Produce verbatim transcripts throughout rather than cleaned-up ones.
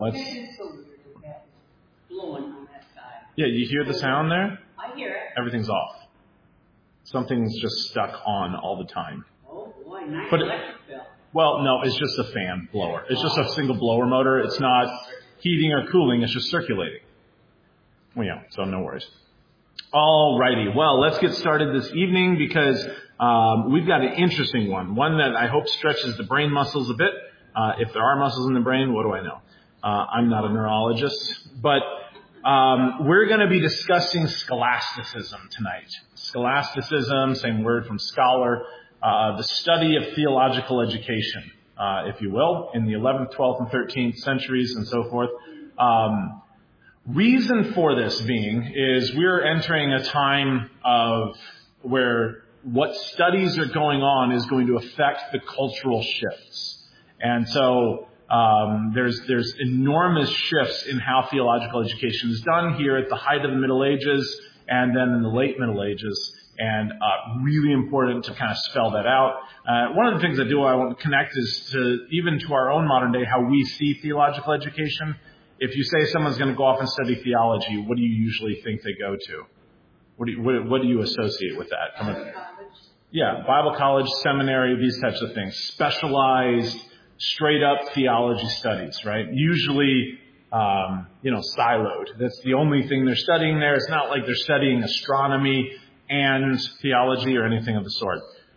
Let's, It's so weird. That blowing on that side. yeah, you hear the sound there? I hear it. Everything's off. Something's just stuck on all the time. Oh boy, nice But it- electric bill. Well, no, it's just a fan blower. It's just a single blower motor. It's not heating or cooling. It's just circulating. Well, yeah, so no worries. Alrighty. Well, let's get started this evening because um, we've got an interesting one. One that I hope stretches the brain muscles a bit. Uh, if there are muscles in the brain, what do I know? Uh, I'm not a neurologist. But um, we're going to be discussing scholasticism tonight. Scholasticism, same word from scholar. Uh, the study of theological education, uh, if you will, in the eleventh, twelfth, and thirteenth centuries and so forth. Um, reason for this being is we're entering a time of where what studies are going on is going to affect the cultural shifts. And so um, there's there's enormous shifts in how theological education is done here at the height of the Middle Ages and then in the late Middle Ages. And uh, really important to kind of spell that out. Uh, one of the things I do I want to connect is to even to our own modern day, how we see theological education. If you say someone's going to go off and study theology, what do you usually think they go to? What do you, what, what do you associate with that? Come on. Yeah, Bible college, seminary, these types of things. Specialized, straight up theology studies, right? Usually, um, you know, siloed. That's the only thing they're studying there. It's not like they're studying astronomy and theology or anything of the sort.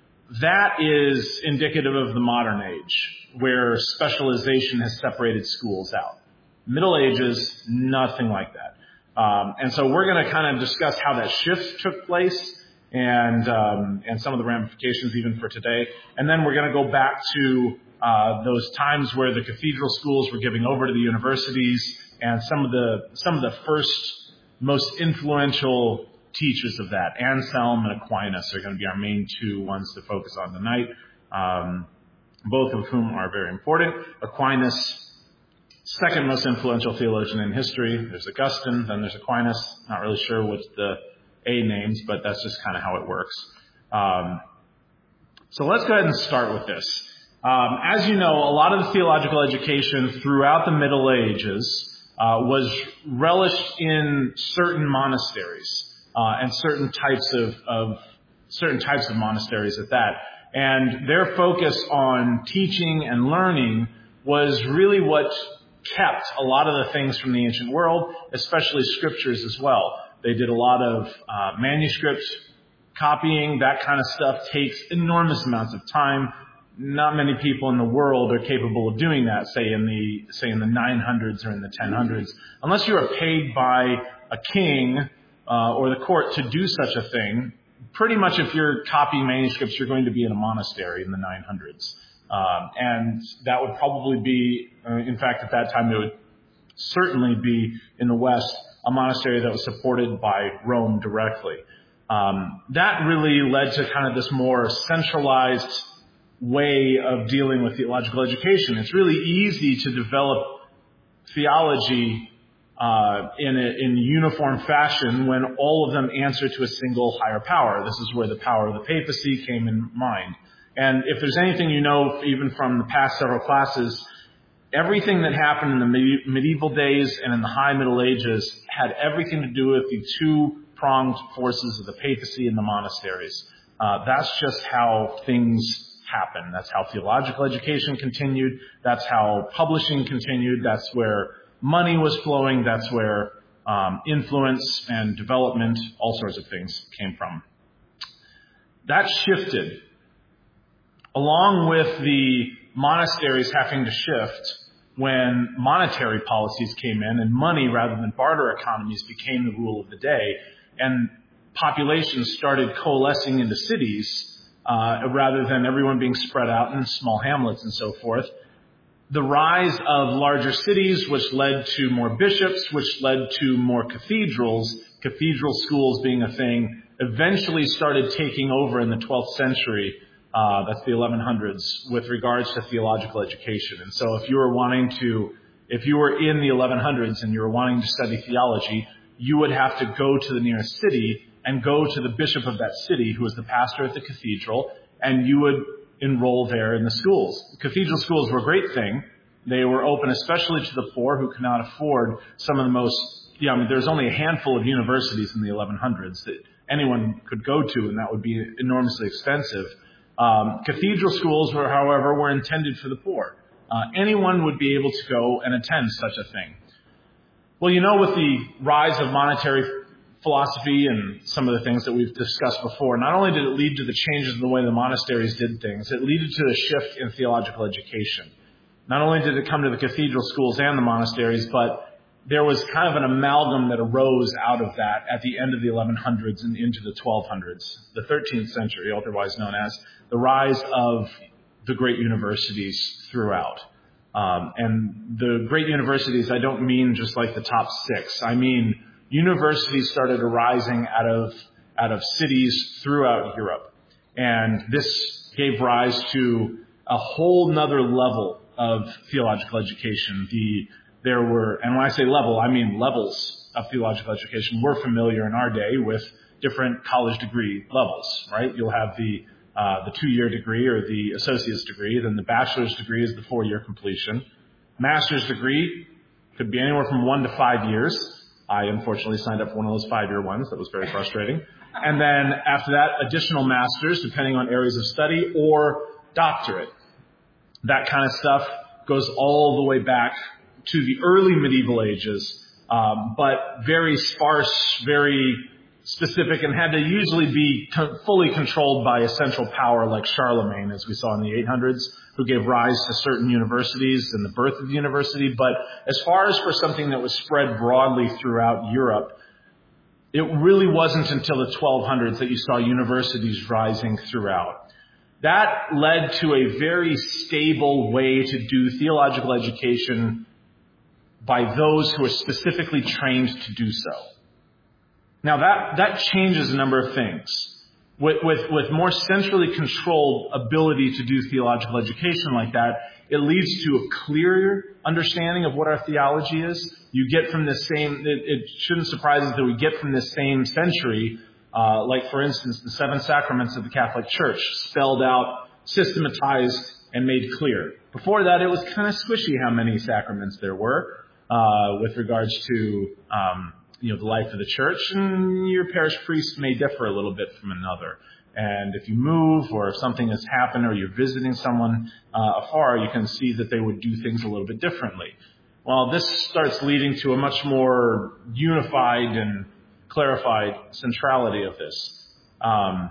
That is indicative of the modern age, where specialization has separated schools out. Middle Ages, nothing like that. Um, and so we're going to kind of discuss how that shift took place and um, and some of the ramifications even for today. And then we're going to go back to uh, those times where the cathedral schools were giving over to the universities, and some of the some of the first most influential teachers of that. Anselm and Aquinas are going to be our main two ones to focus on tonight, um, both of whom are very important. Aquinas, second most influential theologian in history. There's Augustine, then there's Aquinas. Not really sure what the A names, but that's just kind of how it works. Um, so let's go ahead and start with this. Um, as you know, a lot of the theological education throughout the Middle Ages uh, was relished in certain monasteries. Uh, and certain types of, of certain types of monasteries at that. And their focus on teaching and learning was really what kept a lot of the things from the ancient world, especially scriptures as well. They did a lot of uh, manuscript copying. That kind of stuff takes enormous amounts of time. Not many people in the world are capable of doing that, say in the say in the nine hundreds or in the ten hundreds, unless you are paid by a king Uh, or the court to do such a thing. Pretty much if you're copying manuscripts, you're going to be in a monastery in the nine hundreds. Um, and that would probably be, uh, in fact, at that time, it would certainly be in the West, a monastery that was supported by Rome directly. Um, that really led to kind of this more centralized way of dealing with theological education. It's really easy to develop theology Uh, in a in uniform fashion when all of them answer to a single higher power. This is where the power of the papacy came in mind. And if there's anything you know, even from the past several classes, everything that happened in the medi- medieval days and in the high Middle Ages had everything to do with the two-pronged forces of the papacy and the monasteries. Uh, that's just how things happened. That's how theological education continued. That's how publishing continued. That's where money was flowing. That's where um, influence and development, all sorts of things came from. That shifted. Along with the monasteries having to shift when monetary policies came in and money rather than barter economies became the rule of the day, and populations started coalescing into cities uh, rather than everyone being spread out in small hamlets and so forth. The rise of larger cities, which led to more bishops, which led to more cathedrals, cathedral schools being a thing, eventually started taking over in the twelfth century, uh, that's the eleven hundreds, with regards to theological education. And so if you were wanting to, if you were in the eleven hundreds and you were wanting to study theology, you would have to go to the nearest city and go to the bishop of that city, who was the pastor at the cathedral, and you would enroll there in the schools. Cathedral schools were a great thing. They were open especially to the poor who could not afford some of the most, yeah, I mean, there's only a handful of universities in the eleven hundreds that anyone could go to, and that would be enormously expensive. Um, cathedral schools, were, however, were intended for the poor. Uh, anyone would be able to go and attend such a thing. Well, you know, with the rise of monetary philosophy and some of the things that we've discussed before, not only did it lead to the changes in the way the monasteries did things, it led to a shift in theological education. Not only did it come to the cathedral schools and the monasteries, but there was kind of an amalgam that arose out of that at the end of the eleven hundreds and into the twelve hundreds, the thirteenth century, otherwise known as the rise of the great universities throughout. Um, and the great universities, I don't mean just like the top six. I mean universities started arising out of out of cities throughout Europe. And this gave rise to a whole nother level of theological education. The There were, and when I say level, I mean levels of theological education. We're familiar in our day with different college degree levels, right? You'll have the uh, the two-year degree or the associate's degree. Then the bachelor's degree is the four-year completion. Master's degree could be anywhere from one to five years. I unfortunately signed up for one of those five-year ones. That was very frustrating. And then after that, additional masters, depending on areas of study, or doctorate. That kind of stuff goes all the way back to the early medieval ages, um, but very sparse, very specific, and had to usually be co- fully controlled by a central power like Charlemagne, as we saw in the eight hundreds, who gave rise to certain universities and the birth of the university. But as far as for something that was spread broadly throughout Europe, it really wasn't until the twelve hundreds that you saw universities rising throughout. That led to a very stable way to do theological education by those who are specifically trained to do so. Now that, that changes a number of things. With, with, with more centrally controlled ability to do theological education like that, it leads to a clearer understanding of what our theology is. You get from this same, it, it shouldn't surprise us that we get from this same century, uh, like for instance, the seven sacraments of the Catholic Church, spelled out, systematized, and made clear. Before that, it was kind of squishy how many sacraments there were. Uh, with regards to, um, you know, the life of the church, and your parish priest may differ a little bit from another. And if you move, or if something has happened, or you're visiting someone uh, afar, you can see that they would do things a little bit differently. Well, this starts leading to a much more unified and clarified centrality of this. Um,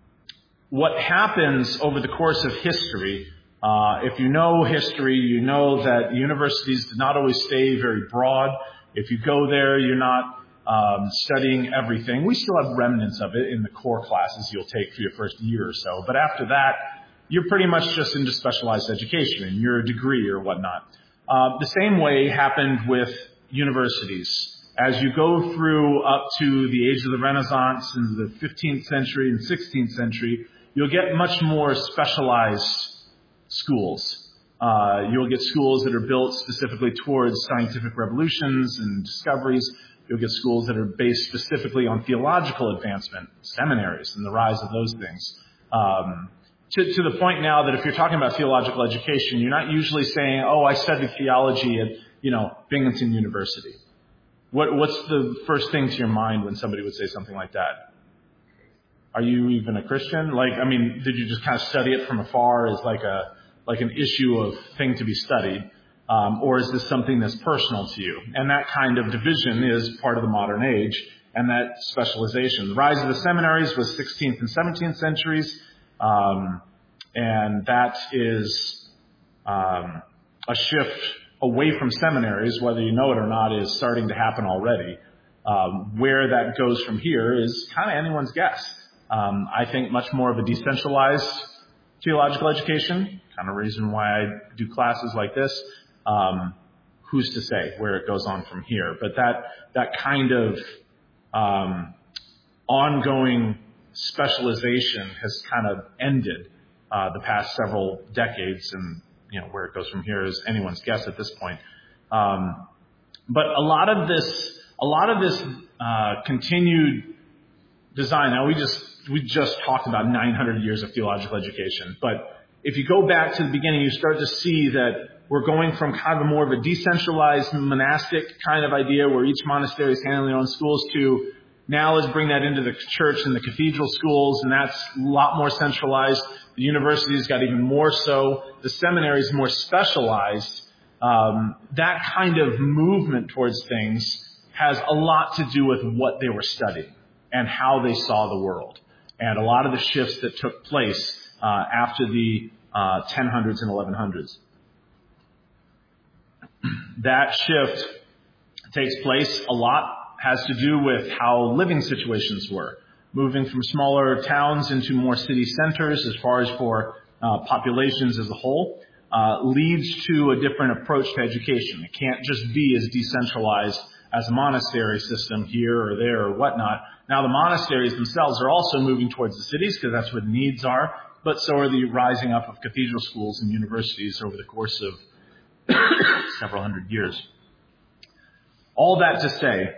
what happens over the course of history, Uh, if you know history, you know that universities did not always stay very broad. If you go there, you're not um, studying everything. We still have remnants of it in the core classes you'll take for your first year or so. But after that, you're pretty much just into specialized education and your degree or whatnot. Uh, the same way happened with universities. As you go through up to the age of the Renaissance in the fifteenth century and sixteenth century, you'll get much more specialized schools. Uh, you'll get schools that are built specifically towards scientific revolutions and discoveries. You'll get schools that are based specifically on theological advancement, seminaries, and the rise of those things. Um, to, to the point now that if you're talking about theological education, you're not usually saying, oh, I studied theology at, you know, Binghamton University. What, what's the first thing to your mind when somebody would say something like that? Are you even a Christian? Like, I mean, did you just kind of study it from afar as like a, like an issue of thing to be studied? Um, or is this something that's personal to you? And that kind of division is part of the modern age, and that specialization. The rise of the seminaries was sixteenth and seventeenth centuries, um, and that is um, a shift away from seminaries, whether you know it or not, is starting to happen already. Um, where that goes from here is kind of anyone's guess. Um, I think much more of a decentralized theological education, kind of reason why I do classes like this. Um, who's to say where it goes on from here? But that that kind of um, ongoing specialization has kind of ended uh, the past several decades, and you know where it goes from here is anyone's guess at this point. Um, but a lot of this, a lot of this uh, continued design. Now we just we just talked about nine hundred years of theological education, but if you go back to the beginning, you start to see that we're going from kind of more of a decentralized monastic kind of idea where each monastery is handling their own schools to now let's bring that into the church and the cathedral schools, and that's a lot more centralized. The universities got even more so. The seminaries more specialized. Um, that kind of movement towards things has a lot to do with what they were studying and how they saw the world. And a lot of the shifts that took place uh, after the uh, ten hundreds and eleven hundreds. That shift takes place a lot, has to do with how living situations were. Moving from smaller towns into more city centers as far as for uh, populations as a whole uh, leads to a different approach to education. It can't just be as decentralized as a monastery system here or there or whatnot. Now the monasteries themselves are also moving towards the cities because that's where the needs are, but so are the rising up of cathedral schools and universities over the course of several hundred years. All that to say,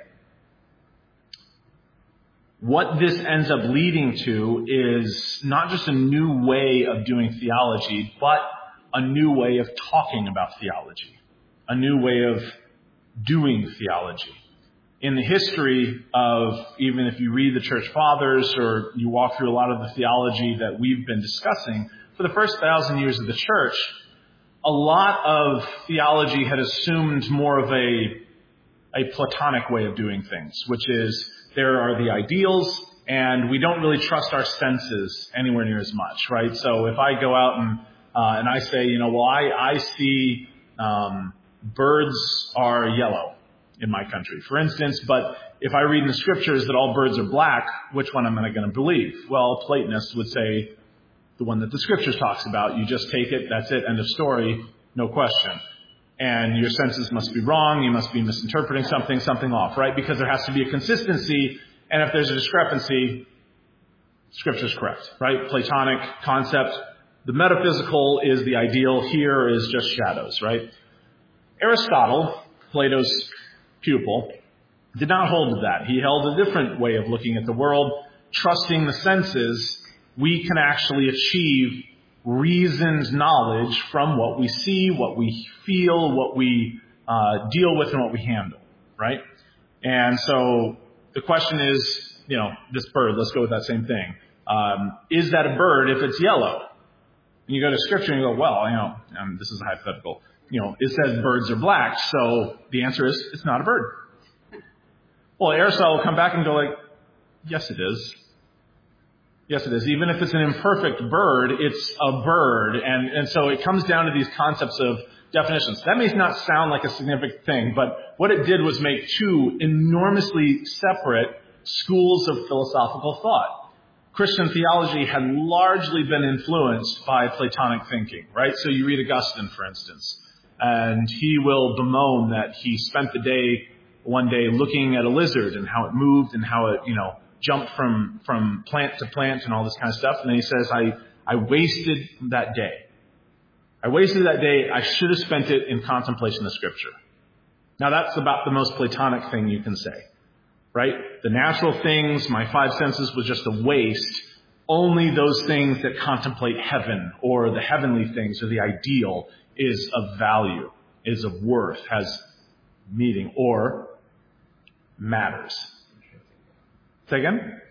what this ends up leading to is not just a new way of doing theology, but a new way of talking about theology, a new way of doing theology. In the history of, even if you read the Church Fathers or you walk through a lot of the theology that we've been discussing, for the first thousand years of the church, a lot of theology had assumed more of a, a Platonic way of doing things, which is there are the ideals and we don't really trust our senses anywhere near as much, right? So if I go out and, uh, and I say, you know, well, I, I see, um, birds are yellow in my country, for instance, but if I read in the scriptures that all birds are black, which one am I going to believe? Well, Platonists would say the one that the scriptures talks about. You just take it, that's it, end of story, no question. And your senses must be wrong, you must be misinterpreting something, something off, right? Because there has to be a consistency, and if there's a discrepancy, scripture's correct, right? Platonic concept. The metaphysical is the ideal, here is just shadows, right? Aristotle, Plato's pupil, did not hold to that. He held a different way of looking at the world. Trusting the senses, we can actually achieve reasoned knowledge from what we see, what we feel, what we uh, deal with, and what we handle, right? And so the question is, you know, this bird, let's go with that same thing. Um, is that a bird if it's yellow? And you go to scripture and you go, well, you know, and this is a hypothetical. You know, it says birds are black, so the answer is it's not a bird. Well, Aristotle will come back and go like, yes, it is. Yes, it is. Even if it's an imperfect bird, it's a bird. And, and so it comes down to these concepts of definitions. That may not sound like a significant thing, but what it did was make two enormously separate schools of philosophical thought. Christian theology had largely been influenced by Platonic thinking, right? So you read Augustine, for instance, and he will bemoan that he spent the day, one day, looking at a lizard and how it moved and how it, you know, jumped from, from plant to plant and all this kind of stuff. And then he says, I, I wasted that day. I wasted that day. I should have spent it in contemplation of Scripture. Now that's about the most Platonic thing you can say, right? The natural things, my five senses was just a waste. Only those things that contemplate heaven or the heavenly things or the ideal is of value, is of worth, has meaning, or matters. Say again?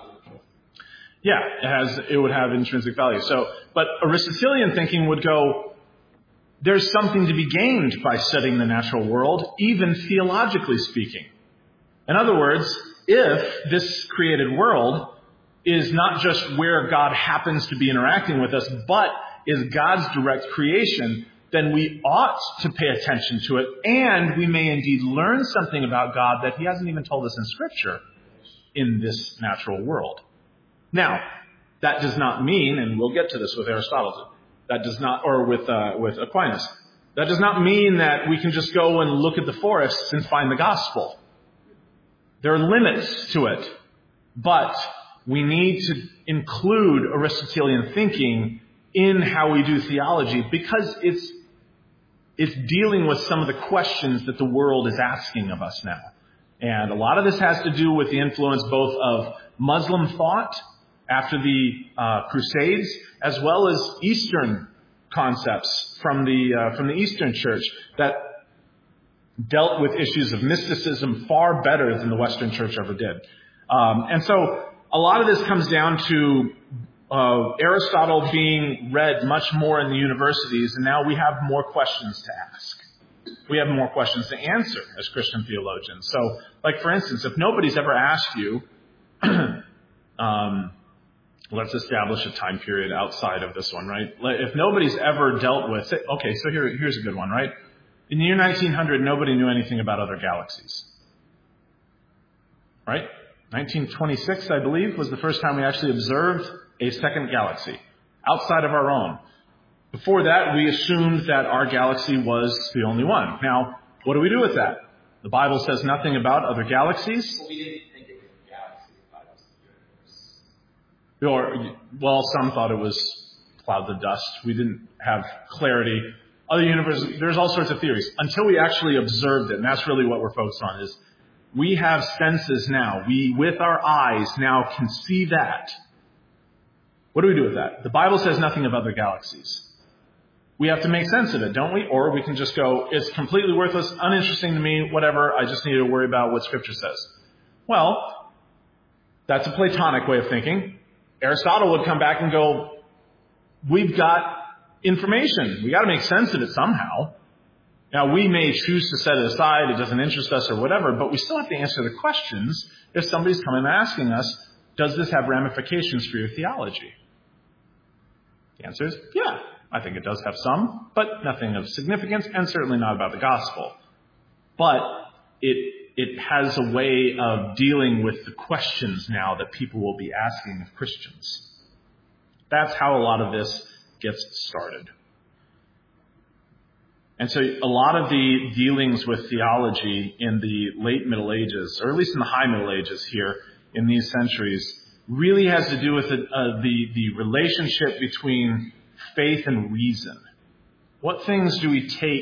Yeah, it has. It would have intrinsic value. So, but Aristotelian thinking would go, there's something to be gained by studying the natural world, even theologically speaking. In other words, if this created world is not just where God happens to be interacting with us, but is God's direct creation, then we ought to pay attention to it, and we may indeed learn something about God that he hasn't even told us in Scripture in this natural world. Now, that does not mean, and we'll get to this with Aristotle, that does not, or with uh, with Aquinas, that does not mean that we can just go and look at the forests and find the gospel. There are limits to it, but we need to include Aristotelian thinking in how we do theology because it's it's dealing with some of the questions that the world is asking of us now. And a lot of this has to do with the influence both of Muslim thought after the uh, Crusades, as well as Eastern concepts from the uh, from the Eastern Church that dealt with issues of mysticism far better than the Western Church ever did. Um, and so a lot of this comes down to uh, Aristotle being read much more in the universities, and now we have more questions to ask. We have more questions to answer as Christian theologians. So, like for instance, if nobody's ever asked you, um, let's establish a time period outside of this one, right? If nobody's ever dealt with, say, okay, so here, here's a good one, right? In the year nineteen hundred, nobody knew anything about other galaxies, right? nineteen twenty-six, I believe, was the first time we actually observed a second galaxy outside of our own. Before that, we assumed that our galaxy was the only one. Now, what do we do with that? The Bible says nothing about other galaxies. Well, we didn't think it was a galaxy. We thought it was a universe. Or, well, some thought it was clouds of dust. We didn't have clarity. Other universes, there's all sorts of theories. Until we actually observed it, and that's really what we're focused on, is we have senses now. We, with our eyes, now can see that. What do we do with that? The Bible says nothing of other galaxies. We have to make sense of it, don't we? Or we can just go, it's completely worthless, uninteresting to me, whatever, I just need to worry about what Scripture says. Well, that's a Platonic way of thinking. Aristotle would come back and go, we've got information. We got to make sense of it somehow. Now, we may choose to set it aside, it doesn't interest us or whatever, but we still have to answer the questions if somebody's coming and asking us, does this have ramifications for your theology? The answer is, yeah. I think it does have some, but nothing of significance, and certainly not about the gospel. But it it has a way of dealing with the questions now that people will be asking of Christians. That's how a lot of this gets started. And so a lot of the dealings with theology in the late Middle Ages, or at least in the High Middle Ages here in these centuries, really has to do with the, uh, the, the relationship between faith and reason. What things do we take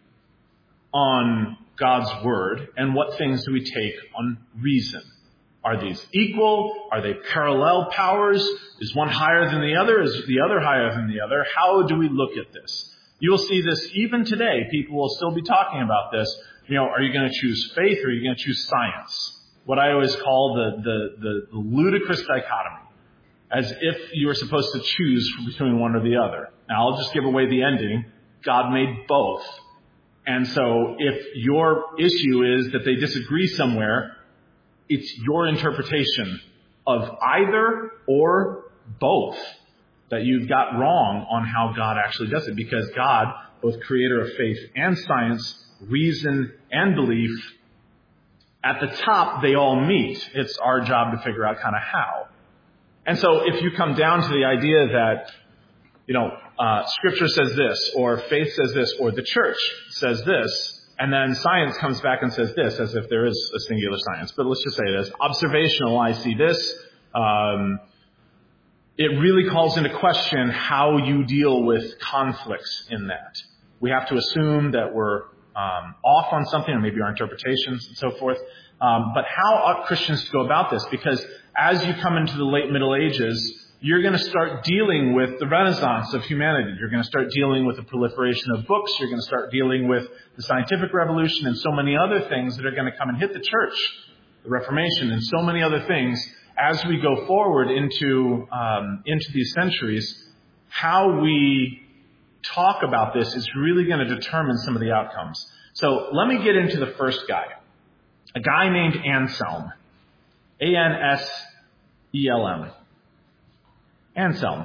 on God's word, and what things do we take on reason? Are these equal? Are they parallel powers? Is one higher than the other? Is the other higher than the other? How do we look at this? You will see this even today. People will still be talking about this. You know, are you going to choose faith or are you going to choose science? What I always call the, the, the, the ludicrous dichotomy. As if you were supposed to choose between one or the other. Now, I'll just give away the ending. God made both. And so if your issue is that they disagree somewhere, it's your interpretation of either or both that you've got wrong on how God actually does it. Because God, both creator of faith and science, reason and belief, at the top, they all meet. It's our job to figure out kind of how. And so if you come down to the idea that, you know, uh, Scripture says this, or faith says this, or the church says this, and then science comes back and says this, as if there is a singular science. But let's just say it is observational, I see this. Um, it really calls into question how you deal with conflicts in that. We have to assume that we're um, off on something, or maybe our interpretations and so forth. Um, but how ought Christians to go about this? Because as you come into the late Middle Ages, you're going to start dealing with the Renaissance of humanity. You're going to start dealing with the proliferation of books. You're going to start dealing with the scientific revolution and so many other things that are going to come and hit the church, the Reformation, and so many other things. As we go forward into um, into these centuries, how we talk about this is really going to determine some of the outcomes. So let me get into the first guy, a guy named Anselm. A N S E L M. Anselm.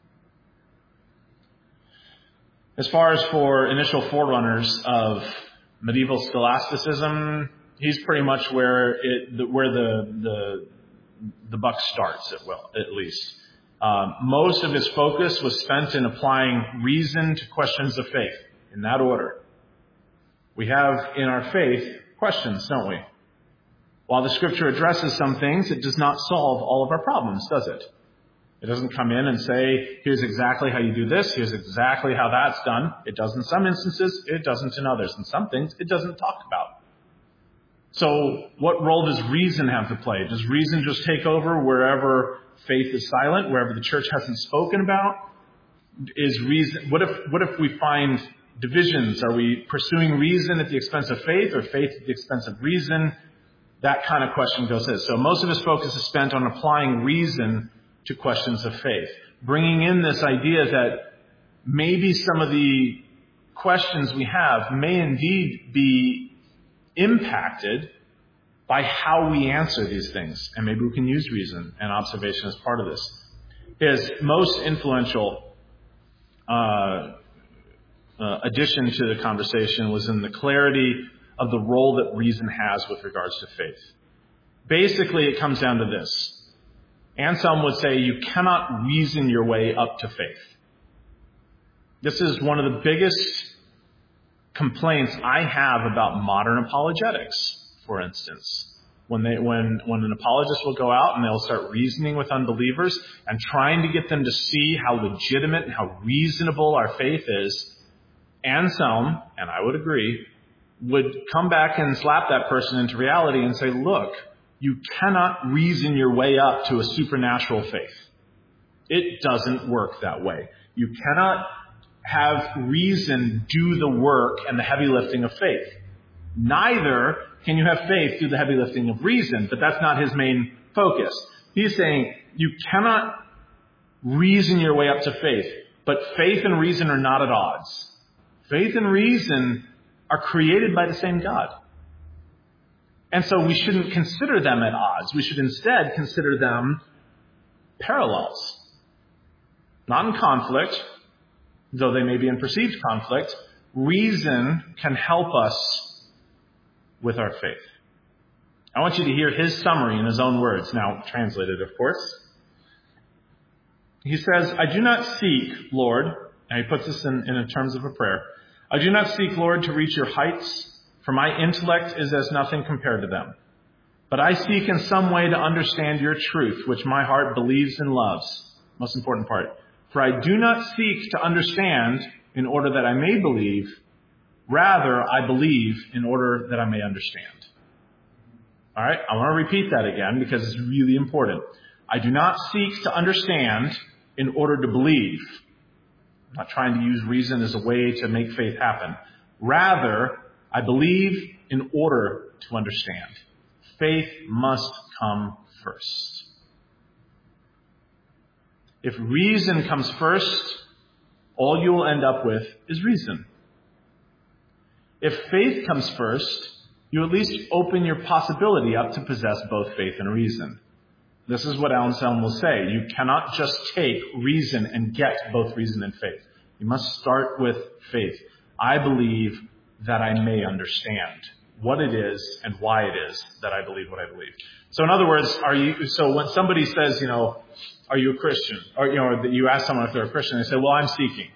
As far as for initial forerunners of medieval scholasticism, he's pretty much where it, the, where the, the, the buck starts, at, well, at least. Um, most of his focus was spent in applying reason to questions of faith, in that order. We have in our faith questions, don't we? While the Scripture addresses some things, it does not solve all of our problems, does it? It doesn't come in and say, here's exactly how you do this, here's exactly how that's done. It does in some instances, it doesn't in others. And some things it doesn't talk about. So what role does reason have to play? Does reason just take over wherever faith is silent, wherever the church hasn't spoken about? is reason, what if, what if we find divisions? Are we pursuing reason at the expense of faith, or faith at the expense of reason? That kind of question goes in. So most of his focus is spent on applying reason to questions of faith, bringing in this idea that maybe some of the questions we have may indeed be impacted by how we answer these things. And maybe we can use reason and observation as part of this. His most influential uh, uh, addition to the conversation was in the clarity of the role that reason has with regards to faith. Basically, it comes down to this. Anselm would say you cannot reason your way up to faith. This is one of the biggest complaints I have about modern apologetics. For instance, when they, when, when an apologist will go out and they'll start reasoning with unbelievers and trying to get them to see how legitimate and how reasonable our faith is, Anselm, and I would agree, would come back and slap that person into reality and say, look, you cannot reason your way up to a supernatural faith. It doesn't work that way. You cannot have reason do the work and the heavy lifting of faith. Neither can you have faith do the heavy lifting of reason, but that's not his main focus. He's saying you cannot reason your way up to faith, but faith and reason are not at odds. Faith and reason are created by the same God. And so we shouldn't consider them at odds. We should instead consider them parallels. Not in conflict, though they may be in perceived conflict. Reason can help us with our faith. I want you to hear his summary in his own words, now translated, of course. He says, I do not seek, Lord, and he puts this in, in terms of a prayer, I do not seek, Lord, to reach your heights, for my intellect is as nothing compared to them. But I seek in some way to understand your truth, which my heart believes and loves. Most important part. For I do not seek to understand in order that I may believe. Rather, I believe in order that I may understand. All right, I want to repeat that again because it's really important. I do not seek to understand in order to believe. I'm not trying to use reason as a way to make faith happen. Rather, I believe in order to understand. Faith must come first. If reason comes first, all you will end up with is reason. If faith comes first, you at least open your possibility up to possess both faith and reason. This is what Anselm will say. You cannot just take reason and get both reason and faith. You must start with faith. I believe that I may understand what it is and why it is that I believe what I believe. So in other words, are you, so when somebody says, you know, are you a Christian? Or, you know, you ask someone if they're a Christian, they say, well, I'm seeking.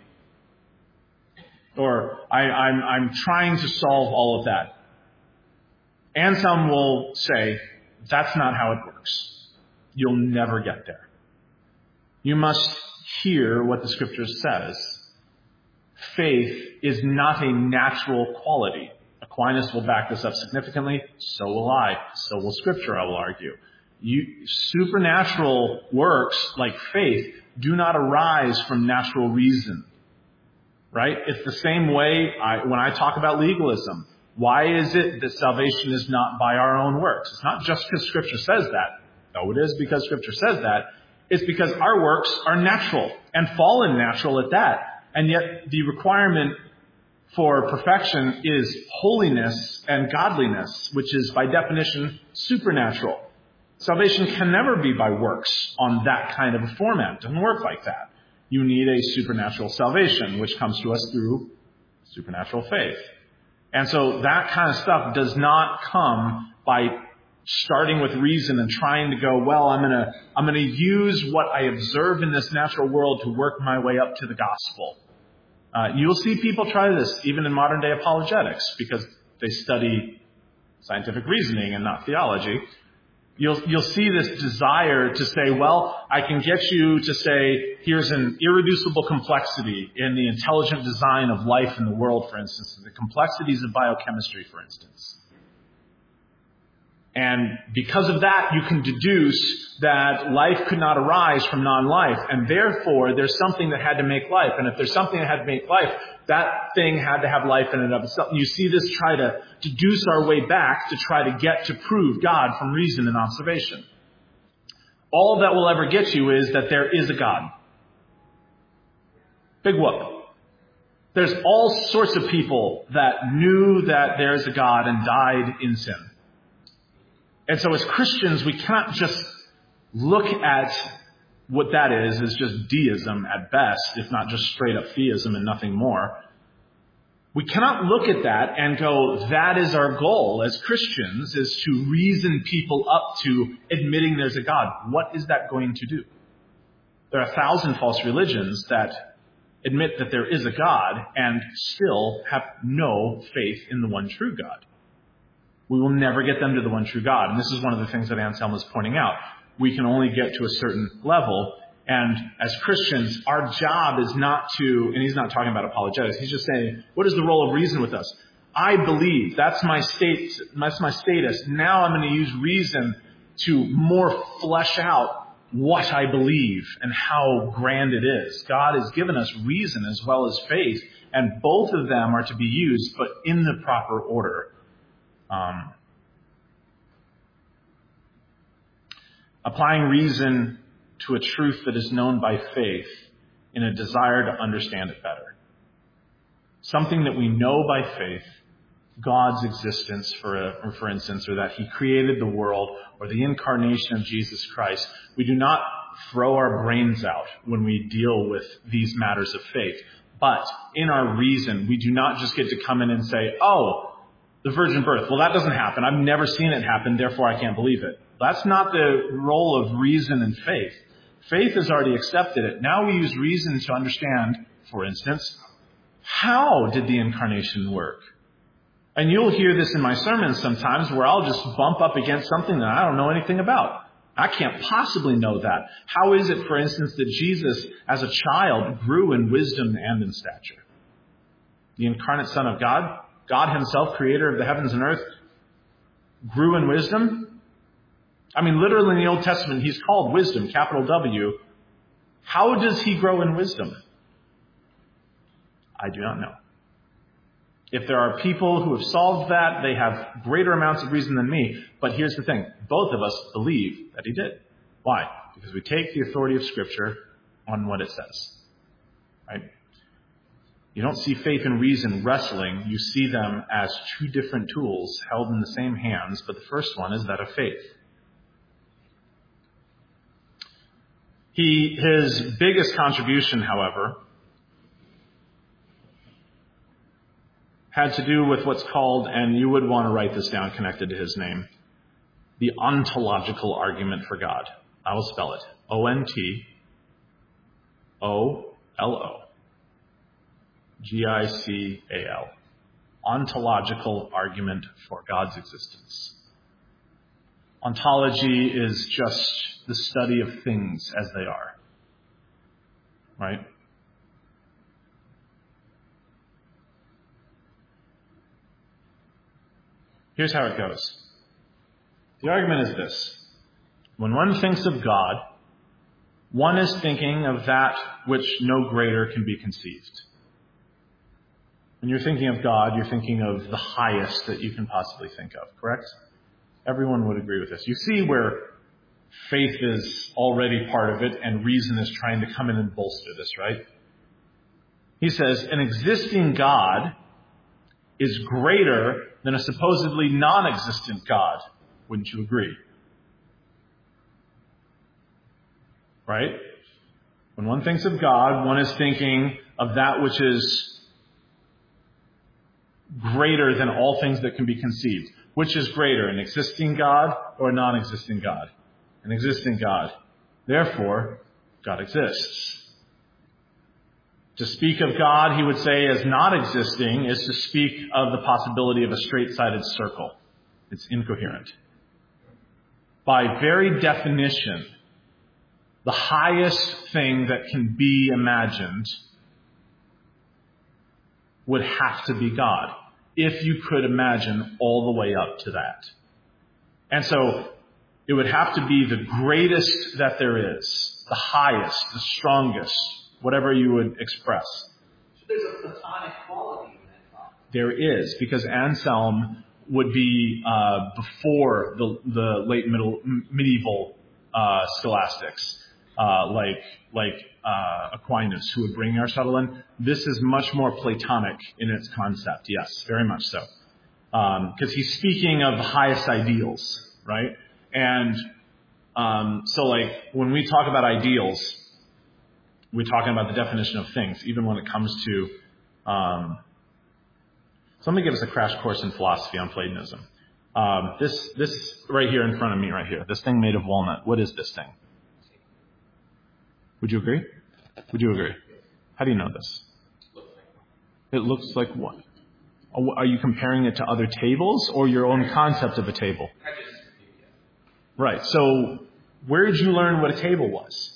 Or I, I'm, I'm trying to solve all of that. Anselm will say, that's not how it works. You'll never get there. You must hear what the Scripture says. Faith is not a natural quality. Aquinas will back this up significantly. So will I. So will Scripture, I will argue. You, supernatural works like faith do not arise from natural reason. Right? It's the same way I, when I talk about legalism. Why is it that salvation is not by our own works? It's not just because Scripture says that. No, it is because Scripture says that. It's because our works are natural and fallen natural at that. And yet the requirement for perfection is holiness and godliness, which is by definition supernatural. Salvation can never be by works on that kind of a format. It doesn't work like that. You need a supernatural salvation, which comes to us through supernatural faith. And so that kind of stuff does not come by starting with reason and trying to go, well, I'm going to I'm going to use what I observe in this natural world to work my way up to the gospel. Uh, you'll see people try this even in modern day apologetics because they study scientific reasoning and not theology. You'll, you'll see this desire to say, well, I can get you to say, here's an irreducible complexity in the intelligent design of life in the world, for instance, the complexities of biochemistry, for instance. And because of that, you can deduce that life could not arise from non-life. And therefore, there's something that had to make life. And if there's something that had to make life, that thing had to have life in and of itself. And you see this try to deduce our way back to try to get to prove God from reason and observation. All that will ever get you is that there is a God. Big whoop. There's all sorts of people that knew that there's a God and died in sin. And so as Christians, we cannot just look at what that is as just deism at best, if not just straight up theism and nothing more. We cannot look at that and go, that is our goal as Christians, is to reason people up to admitting there's a God. What is that going to do? There are a thousand false religions that admit that there is a God and still have no faith in the one true God. We will never get them to the one true God. And this is one of the things that Anselm is pointing out. We can only get to a certain level. And as Christians, our job is not to, and he's not talking about apologetics, he's just saying, what is the role of reason with us? I believe. That's my state, that's my status. Now I'm going to use reason to more flesh out what I believe and how grand it is. God has given us reason as well as faith, and both of them are to be used, but in the proper order. Um, applying reason to a truth that is known by faith in a desire to understand it better. Something that we know by faith, God's existence, for a, or for instance, or that he created the world, or the incarnation of Jesus Christ. We do not throw our brains out when we deal with these matters of faith. But in our reason, we do not just get to come in and say, oh, the virgin birth. Well, that doesn't happen. I've never seen it happen, therefore I can't believe it. That's not the role of reason and faith. Faith has already accepted it. Now we use reason to understand, for instance, how did the incarnation work? And you'll hear this in my sermons sometimes where I'll just bump up against something that I don't know anything about. I can't possibly know that. How is it, for instance, that Jesus, as a child, grew in wisdom and in stature? The incarnate Son of God, God himself, creator of the heavens and earth, grew in wisdom? I mean, literally in the Old Testament, he's called wisdom, capital W. How does he grow in wisdom? I do not know. If there are people who have solved that, they have greater amounts of reason than me. But here's the thing. Both of us believe that he did. Why? Because we take the authority of Scripture on what it says. Right? You don't see faith and reason wrestling. You see them as two different tools held in the same hands, but the first one is that of faith. He, his biggest contribution, however, had to do with what's called, and you would want to write this down connected to his name, the ontological argument for God. I will spell it. O N T O L O G I C A L. Ontological argument for God's existence. Ontology is just the study of things as they are. Right? Here's how it goes. The argument is this. When one thinks of God, one is thinking of that which no greater can be conceived. When you're thinking of God, you're thinking of the highest that you can possibly think of, correct? Everyone would agree with this. You see where faith is already part of it and reason is trying to come in and bolster this, right? He says, an existing God is greater than a supposedly non-existent God. Wouldn't you agree? Right? When one thinks of God, one is thinking of that which is greater than all things that can be conceived. Which is greater, an existing God or a non-existing God? An existing God. Therefore, God exists. To speak of God, he would say, as not existing, is to speak of the possibility of a straight-sided circle. It's incoherent. By very definition, the highest thing that can be imagined would have to be God, if you could imagine all the way up to that. And so it would have to be the greatest that there is, the highest, the strongest, whatever you would express. So there's a Platonic quality in that thought. There is, because Anselm would be uh, before the, the late middle medieval uh, scholastics, uh, like like uh, Aquinas, who would bring Aristotle in. This is much more Platonic in its concept. Yes, very much so, because um, he's speaking of the highest ideals, right? And um, so, like when we talk about ideals, we're talking about the definition of things, even when it comes to. Um, Somebody give us a crash course in philosophy on Platonism. Um, this, this right here in front of me, right here, this thing made of walnut. What is this thing? Would you agree? Would you agree? How do you know this? It looks like what? Are you comparing it to other tables or your own concept of a table? Right. So, where did you learn what a table was?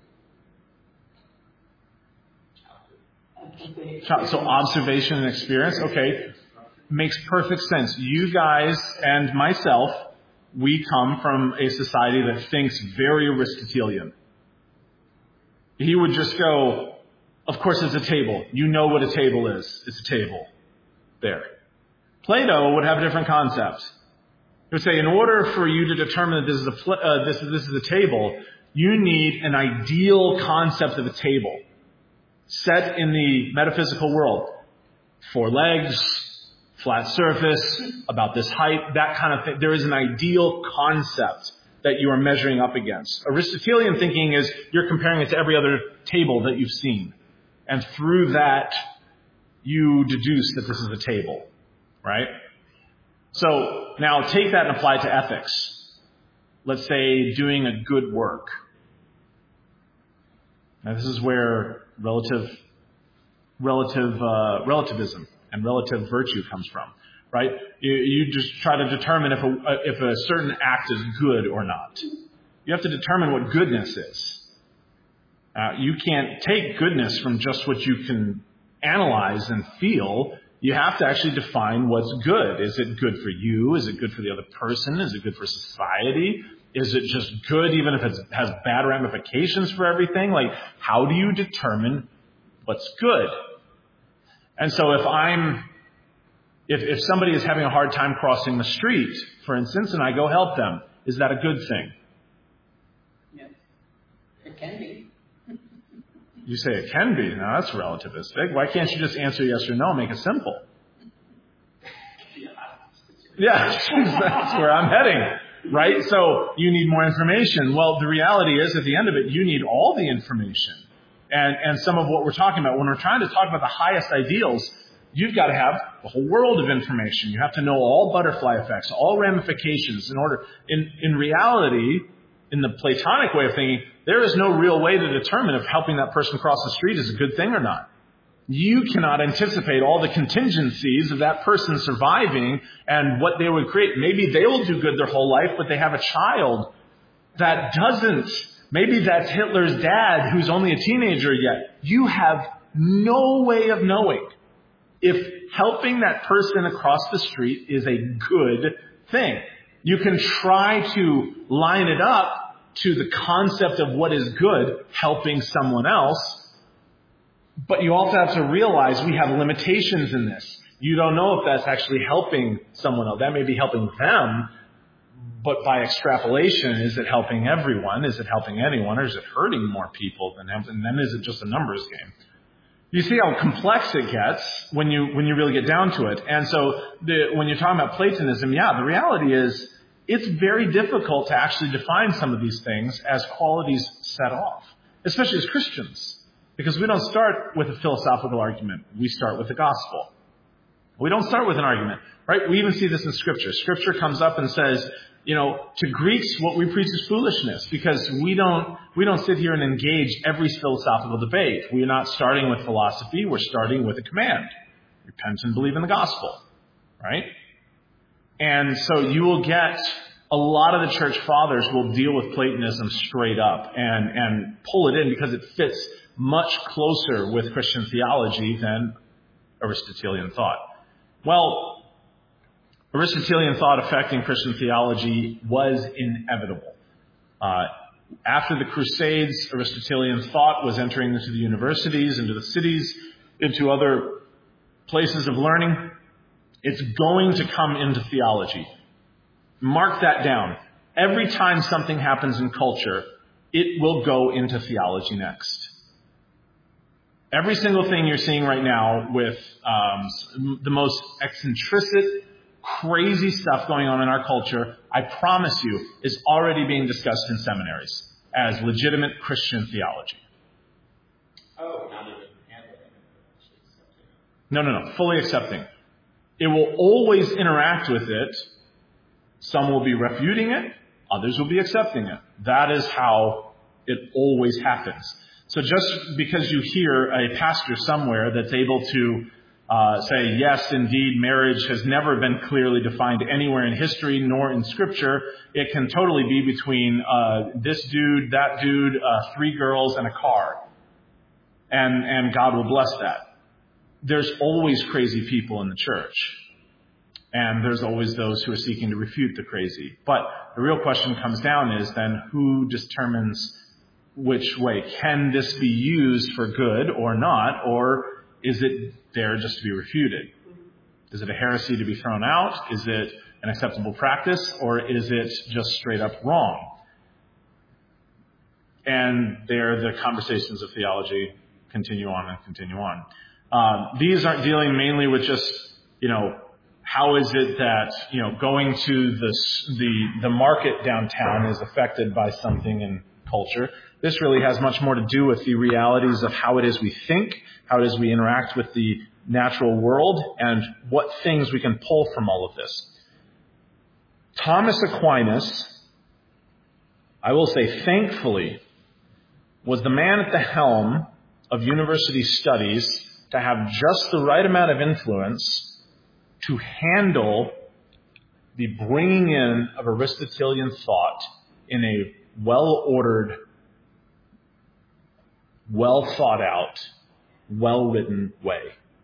So observation and experience, okay, makes perfect sense. You guys and myself, we come from a society that thinks very Aristotelian. He would just go, of course it's a table. You know what a table is. It's a table. There. Plato would have a different concept. He would say, in order for you to determine that this is a, pl- uh, this, this is a table, you need an ideal concept of a table. Set in the metaphysical world. Four legs, flat surface, about this height, that kind of thing. There is an ideal concept that you are measuring up against. Aristotelian thinking is you're comparing it to every other table that you've seen. And through that, you deduce that this is a table. Right? So, now take that and apply it to ethics. Let's say doing a good work. Now this is where relative, relative, uh, relativism and relative virtue comes from, right? You, you just try to determine if a, if a certain act is good or not. You have to determine what goodness is. Uh, you can't take goodness from just what you can analyze and feel. You have to actually define what's good. Is it good for you? Is it good for the other person? Is it good for society? Is it just good even if it has bad ramifications for everything? Like, how do you determine what's good? And so if I'm, if, if somebody is having a hard time crossing the street, for instance, and I go help them, is that a good thing? Yes. It can be. You say it can be. Now that's relativistic. Why can't you just answer yes or no and make it simple? Yeah, that's where I'm heading. Right? So you need more information. Well, the reality is at the end of it, you need all the information. And, and some of what we're talking about, when we're trying to talk about the highest ideals, you've got to have the whole world of information. You have to know all butterfly effects, all ramifications in order, in, in reality, in the Platonic way of thinking, there is no real way to determine if helping that person cross the street is a good thing or not. You cannot anticipate all the contingencies of that person surviving and what they would create. Maybe they will do good their whole life, but they have a child that doesn't. Maybe that's Hitler's dad who's only a teenager yet. You have no way of knowing if helping that person across the street is a good thing. You can try to line it up to the concept of what is good, helping someone else. But you also have to realize we have limitations in this. You don't know if that's actually helping someone else. That may be helping them, but by extrapolation, is it helping everyone? Is it helping anyone? Or is it hurting more people than them? And then is it just a numbers game? You see how complex it gets when you when you really get down to it. And so the, when you're talking about Platonism, yeah, the reality is it's very difficult to actually define some of these things as qualities set off, especially as Christians. Because we don't start with a philosophical argument. We start with the gospel. We don't start with an argument, right? We even see this in Scripture. Scripture comes up and says, you know, to Greeks, what we preach is foolishness because we don't, we don't sit here and engage every philosophical debate. We're not starting with philosophy. We're starting with a command. Repent and believe in the gospel, right? And so you will get a lot of the church fathers will deal with Platonism straight up and, and pull it in because it fits much closer with Christian theology than Aristotelian thought. Well, Aristotelian thought affecting Christian theology was inevitable. Uh, after the Crusades, Aristotelian thought was entering into the universities, into the cities, into other places of learning. It's going to come into theology. Mark that down. Every time something happens in culture, it will go into theology next. Every single thing you're seeing right now with um, the most eccentric, crazy stuff going on in our culture, I promise you, is already being discussed in seminaries as legitimate Christian theology. Oh, not even handling it, actually accepting it. No, no, no. Fully accepting. It will always interact with it. Some will be refuting it. Others will be accepting it. That is how it always happens. So just because you hear a pastor somewhere that's able to uh, say, yes, indeed, marriage has never been clearly defined anywhere in history nor in Scripture, it can totally be between uh, this dude, that dude, uh, three girls, and a car. And, and God will bless that. There's always crazy people in the church. And there's always those who are seeking to refute the crazy. But the real question comes down is then who determines which way? Can this be used for good or not? Or is it there just to be refuted? Is it a heresy to be thrown out? Is it an acceptable practice? Or is it just straight up wrong? And there the conversations of theology continue on and continue on. Um, these aren't dealing mainly with just, you know, how is it that, you know, going to the, the, the market downtown is affected by something in culture? This really has much more to do with the realities of how it is we think, how it is we interact with the natural world, and what things we can pull from all of this. Thomas Aquinas, I will say thankfully, was the man at the helm of university studies to have just the right amount of influence to handle the bringing in of Aristotelian thought in a well-ordered, well-thought-out, well-written way.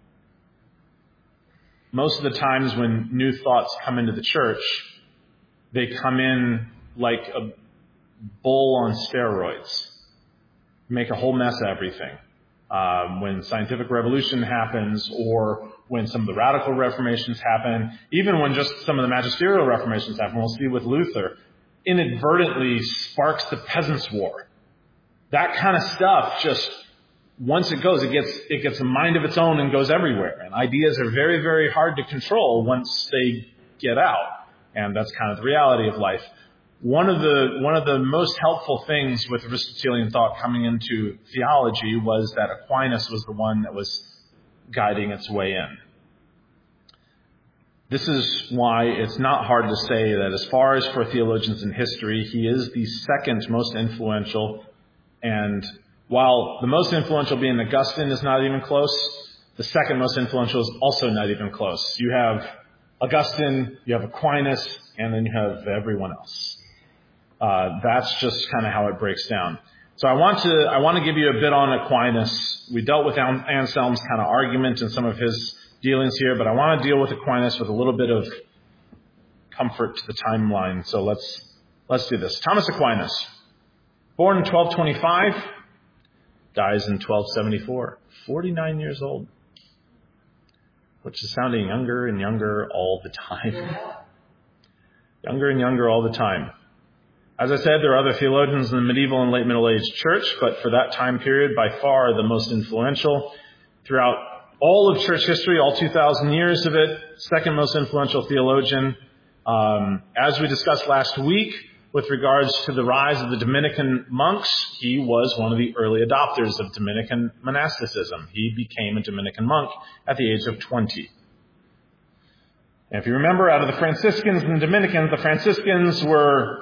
Most of the times when new thoughts come into the church, they come in like a bull on steroids, make a whole mess of everything. Um, when scientific revolution happens, or when some of the radical reformations happen, even when just some of the magisterial reformations happen, we'll see with Luther, inadvertently sparks the Peasants' War. That kind of stuff just, once it goes, it gets it gets a mind of its own and goes everywhere. And ideas are very, very hard to control once they get out. And that's kind of the reality of life. One of the one of the most helpful things with Aristotelian thought coming into theology was that Aquinas was the one that was guiding its way in. This is why it's not hard to say that as far as for theologians in history, he is the second most influential. And while the most influential being Augustine is not even close, the second most influential is also not even close. You have Augustine, you have Aquinas, and then you have everyone else. Uh, that's just kind of how it breaks down. So I want to I want to give you a bit on Aquinas. We dealt with Anselm's kind of argument and some of his dealings here, but I want to deal with Aquinas with a little bit of comfort to the timeline. So let's let's do this. Thomas Aquinas, born in twelve twenty-five, dies in twelve seventy-four, forty-nine years old, which is sounding younger and younger all the time. Younger and younger all the time. As I said, there are other theologians in the medieval and late Middle Age church, but for that time period, by far the most influential. Throughout all of church history, all two thousand years of it, second most influential theologian. Um, as we discussed last week, with regards to the rise of the Dominican monks, he was one of the early adopters of Dominican monasticism. He became a Dominican monk at the age of twenty. And if you remember, out of the Franciscans and the Dominicans, the Franciscans were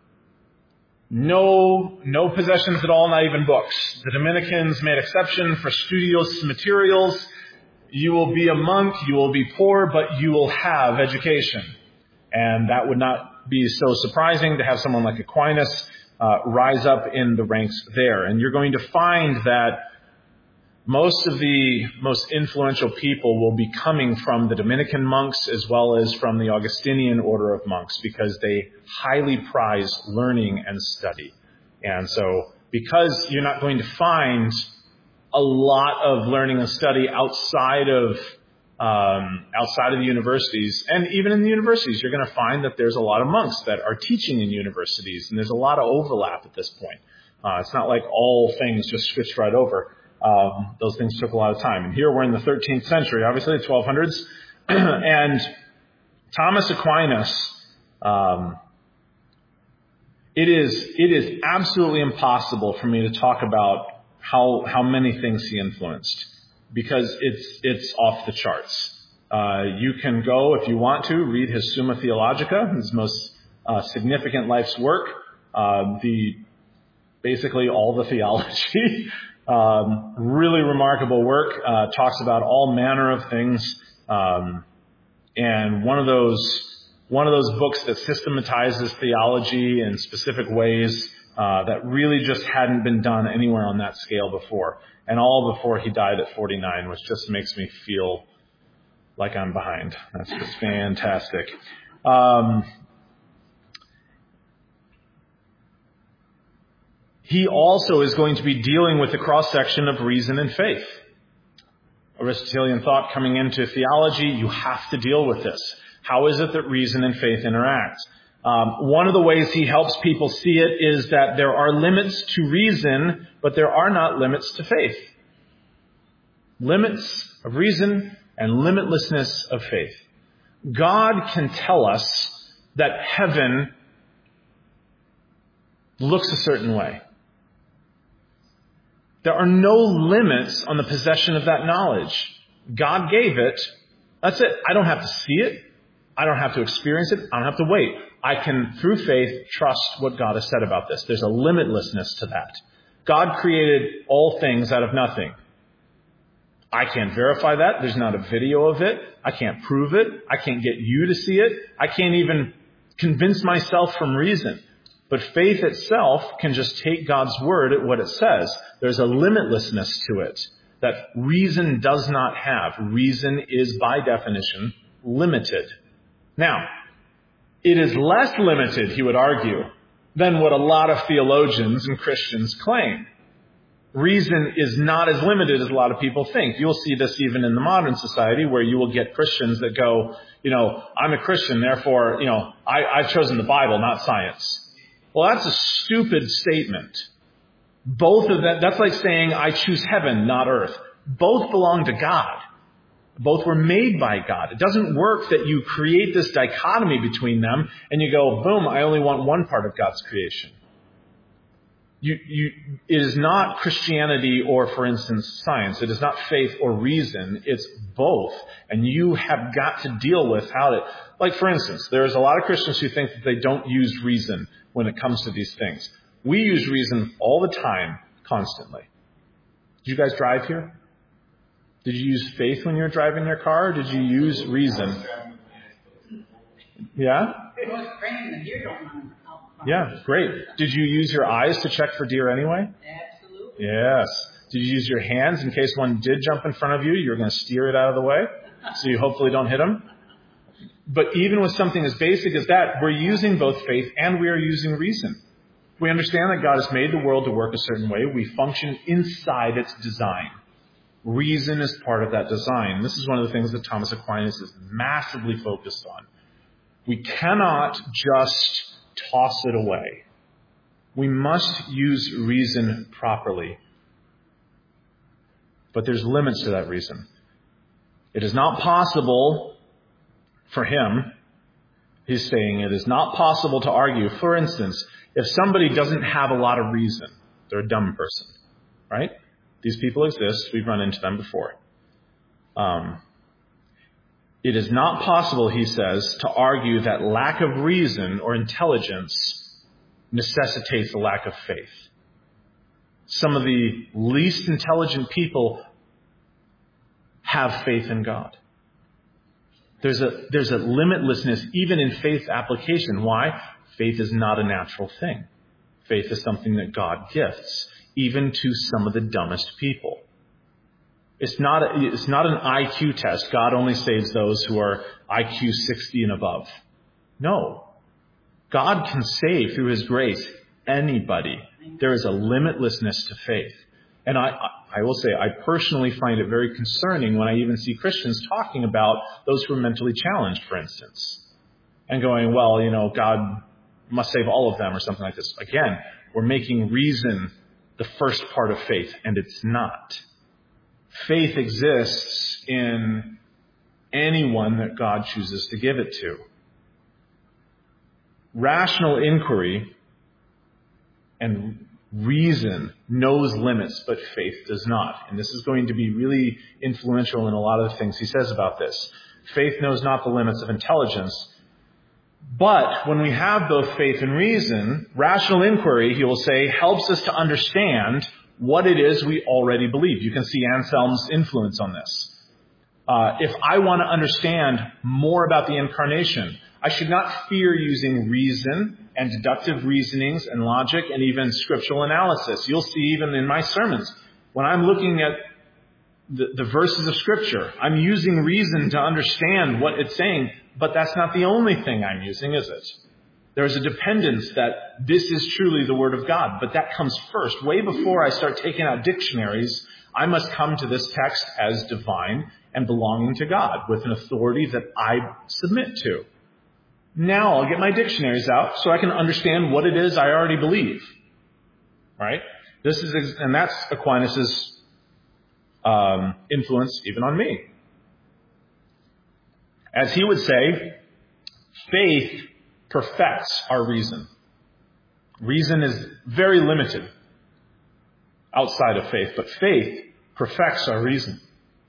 No, no possessions at all, not even books. The Dominicans made exception for studios materials. You will be a monk, you will be poor, but you will have education. And that would not be so surprising to have someone like Aquinas uh, rise up in the ranks there. And you're going to find that most of the most influential people will be coming from the Dominican monks as well as from the Augustinian order of monks because they highly prize learning and study. And so because you're not going to find a lot of learning and study outside of um, outside of the universities, and even in the universities, you're going to find that there's a lot of monks that are teaching in universities, and there's a lot of overlap at this point. Uh, it's not like all things just switched right over. Um, those things took a lot of time. And here we're in the thirteenth century, obviously the twelve hundreds, and Thomas Aquinas. Um, it is it is absolutely impossible for me to talk about how how many things he influenced, because it's it's off the charts. Uh, you can go, if you want to, read his Summa Theologica, his most uh, significant life's work. Uh, the basically all the theology, um, really remarkable work. Uh, talks about all manner of things, um, and one of those one of those books that systematizes theology in specific ways. Uh, that really just hadn't been done anywhere on that scale before. And all before he died at forty-nine, which just makes me feel like I'm behind. That's just fantastic. Um, he also is going to be dealing with the cross-section of reason and faith. Aristotelian thought coming into theology, you have to deal with this. How is it that reason and faith interact? Um, one of the ways he helps people see it is that there are limits to reason, but there are not limits to faith. Limits of reason and limitlessness of faith. God can tell us that heaven looks a certain way. There are no limits on the possession of that knowledge. God gave it. That's it. I don't have to see it. I don't have to experience it. I don't have to wait. I can, through faith, trust what God has said about this. There's a limitlessness to that. God created all things out of nothing. I can't verify that. There's not a video of it. I can't prove it. I can't get you to see it. I can't even convince myself from reason. But faith itself can just take God's word at what it says. There's a limitlessness to it that reason does not have. Reason is, by definition, limited. Now, it is less limited, he would argue, than what a lot of theologians and Christians claim. Reason is not as limited as a lot of people think. You'll see this even in the modern society, where you will get Christians that go, you know, I'm a Christian, therefore, you know, I, I've chosen the Bible, not science. Well, that's a stupid statement. Both of that, that's like saying I choose heaven, not earth. Both belong to God. Both were made by God. It doesn't work that you create this dichotomy between them and you go, boom, I only want one part of God's creation. You, you, it is not Christianity or, for instance, science. It is not faith or reason. It's both. And you have got to deal with how to, like, for instance, there's a lot of Christians who think that they don't use reason when it comes to these things. We use reason all the time, constantly. Did you guys drive here? Did you use faith when you were driving your car, or did you use reason? Yeah? Yeah, great. Did you use your eyes to check for deer anyway? Absolutely. Yes. Did you use your hands in case one did jump in front of you? You're going to steer it out of the way so you hopefully don't hit them? But even with something as basic as that, we're using both faith and we are using reason. We understand that God has made the world to work a certain way. We function inside its design. Reason is part of that design. This is one of the things that Thomas Aquinas is massively focused on. We cannot just toss it away. We must use reason properly. But there's limits to that reason. It is not possible for him, he's saying it is not possible to argue. For instance, if somebody doesn't have a lot of reason, they're a dumb person, right? These people exist. We've run into them before. Um, it is not possible, he says, to argue that lack of reason or intelligence necessitates a lack of faith. Some of the least intelligent people have faith in God. There's a, there's a limitlessness even in faith application. Why? Faith is not a natural thing. Faith is something that God gifts, even to some of the dumbest people. It's not, a, it's not an I Q test. God only saves those who are I Q sixty and above. No. God can save through his grace anybody. There is a limitlessness to faith. And I, I will say, I personally find it very concerning when I even see Christians talking about those who are mentally challenged, for instance, and going, well, you know, God must save all of them or something like this. Again, we're making reason the first part of faith, and it's not. Faith exists in anyone that God chooses to give it to. Rational inquiry and reason knows limits, but faith does not. And this is going to be really influential in a lot of the things he says about this. Faith knows not the limits of intelligence. But when we have both faith and reason, rational inquiry, he will say, helps us to understand what it is we already believe. You can see Anselm's influence on this. Uh, if I want to understand more about the incarnation, I should not fear using reason and deductive reasonings and logic and even scriptural analysis. You'll see even in my sermons, when I'm looking at the, the verses of Scripture, I'm using reason to understand what it's saying, but that's not the only thing I'm using, is it? There's a dependence that this is truly the Word of God, but that comes first. Way before I start taking out dictionaries, I must come to this text as divine and belonging to God with an authority that I submit to. Now I'll get my dictionaries out so I can understand what it is I already believe. Right? This is, and that's Aquinas' um, influence even on me. As he would say, faith perfects our reason. Reason is very limited outside of faith, but faith perfects our reason.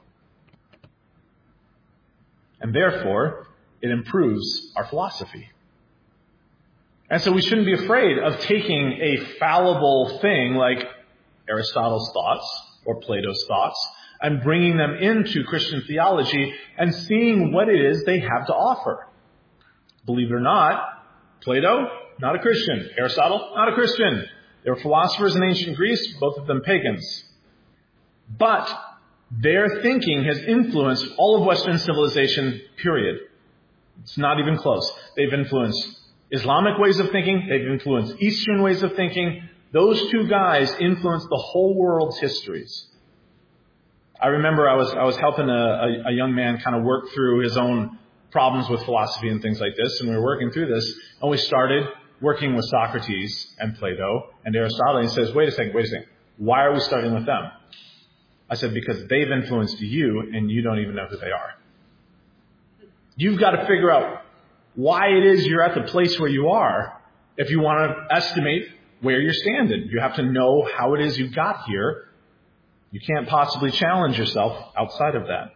And therefore, it improves our philosophy. And so we shouldn't be afraid of taking a fallible thing like Aristotle's thoughts or Plato's thoughts and bringing them into Christian theology and seeing what it is they have to offer. Believe it or not, Plato, not a Christian. Aristotle, not a Christian. They were philosophers in ancient Greece, both of them pagans. But their thinking has influenced all of Western civilization, period. It's not even close. They've influenced Islamic ways of thinking. They've influenced Eastern ways of thinking. Those two guys influenced the whole world's histories. I remember I was I was helping a, a, a young man kind of work through his own problems with philosophy and things like this, and we were working through this, and we started working with Socrates and Plato and Aristotle, and he says, wait a second, wait a second, why are we starting with them? I said, because they've influenced you, and you don't even know who they are. You've got to figure out why it is you're at the place where you are if you want to estimate where you're standing. You have to know how it is you got here. You can't possibly challenge yourself outside of that.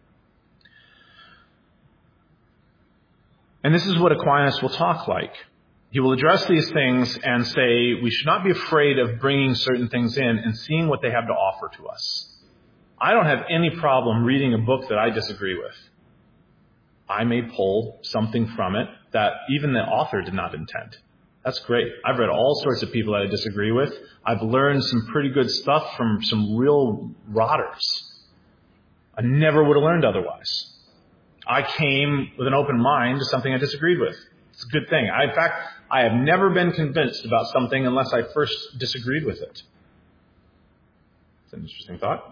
And this is what Aquinas will talk like. He will address these things and say we should not be afraid of bringing certain things in and seeing what they have to offer to us. I don't have any problem reading a book that I disagree with. I may pull something from it that even the author did not intend. That's great. I've read all sorts of people that I disagree with. I've learned some pretty good stuff from some real rotters. I never would have learned otherwise. I came with an open mind to something I disagreed with. It's a good thing. I, in fact, I have never been convinced about something unless I first disagreed with it. It's an interesting thought.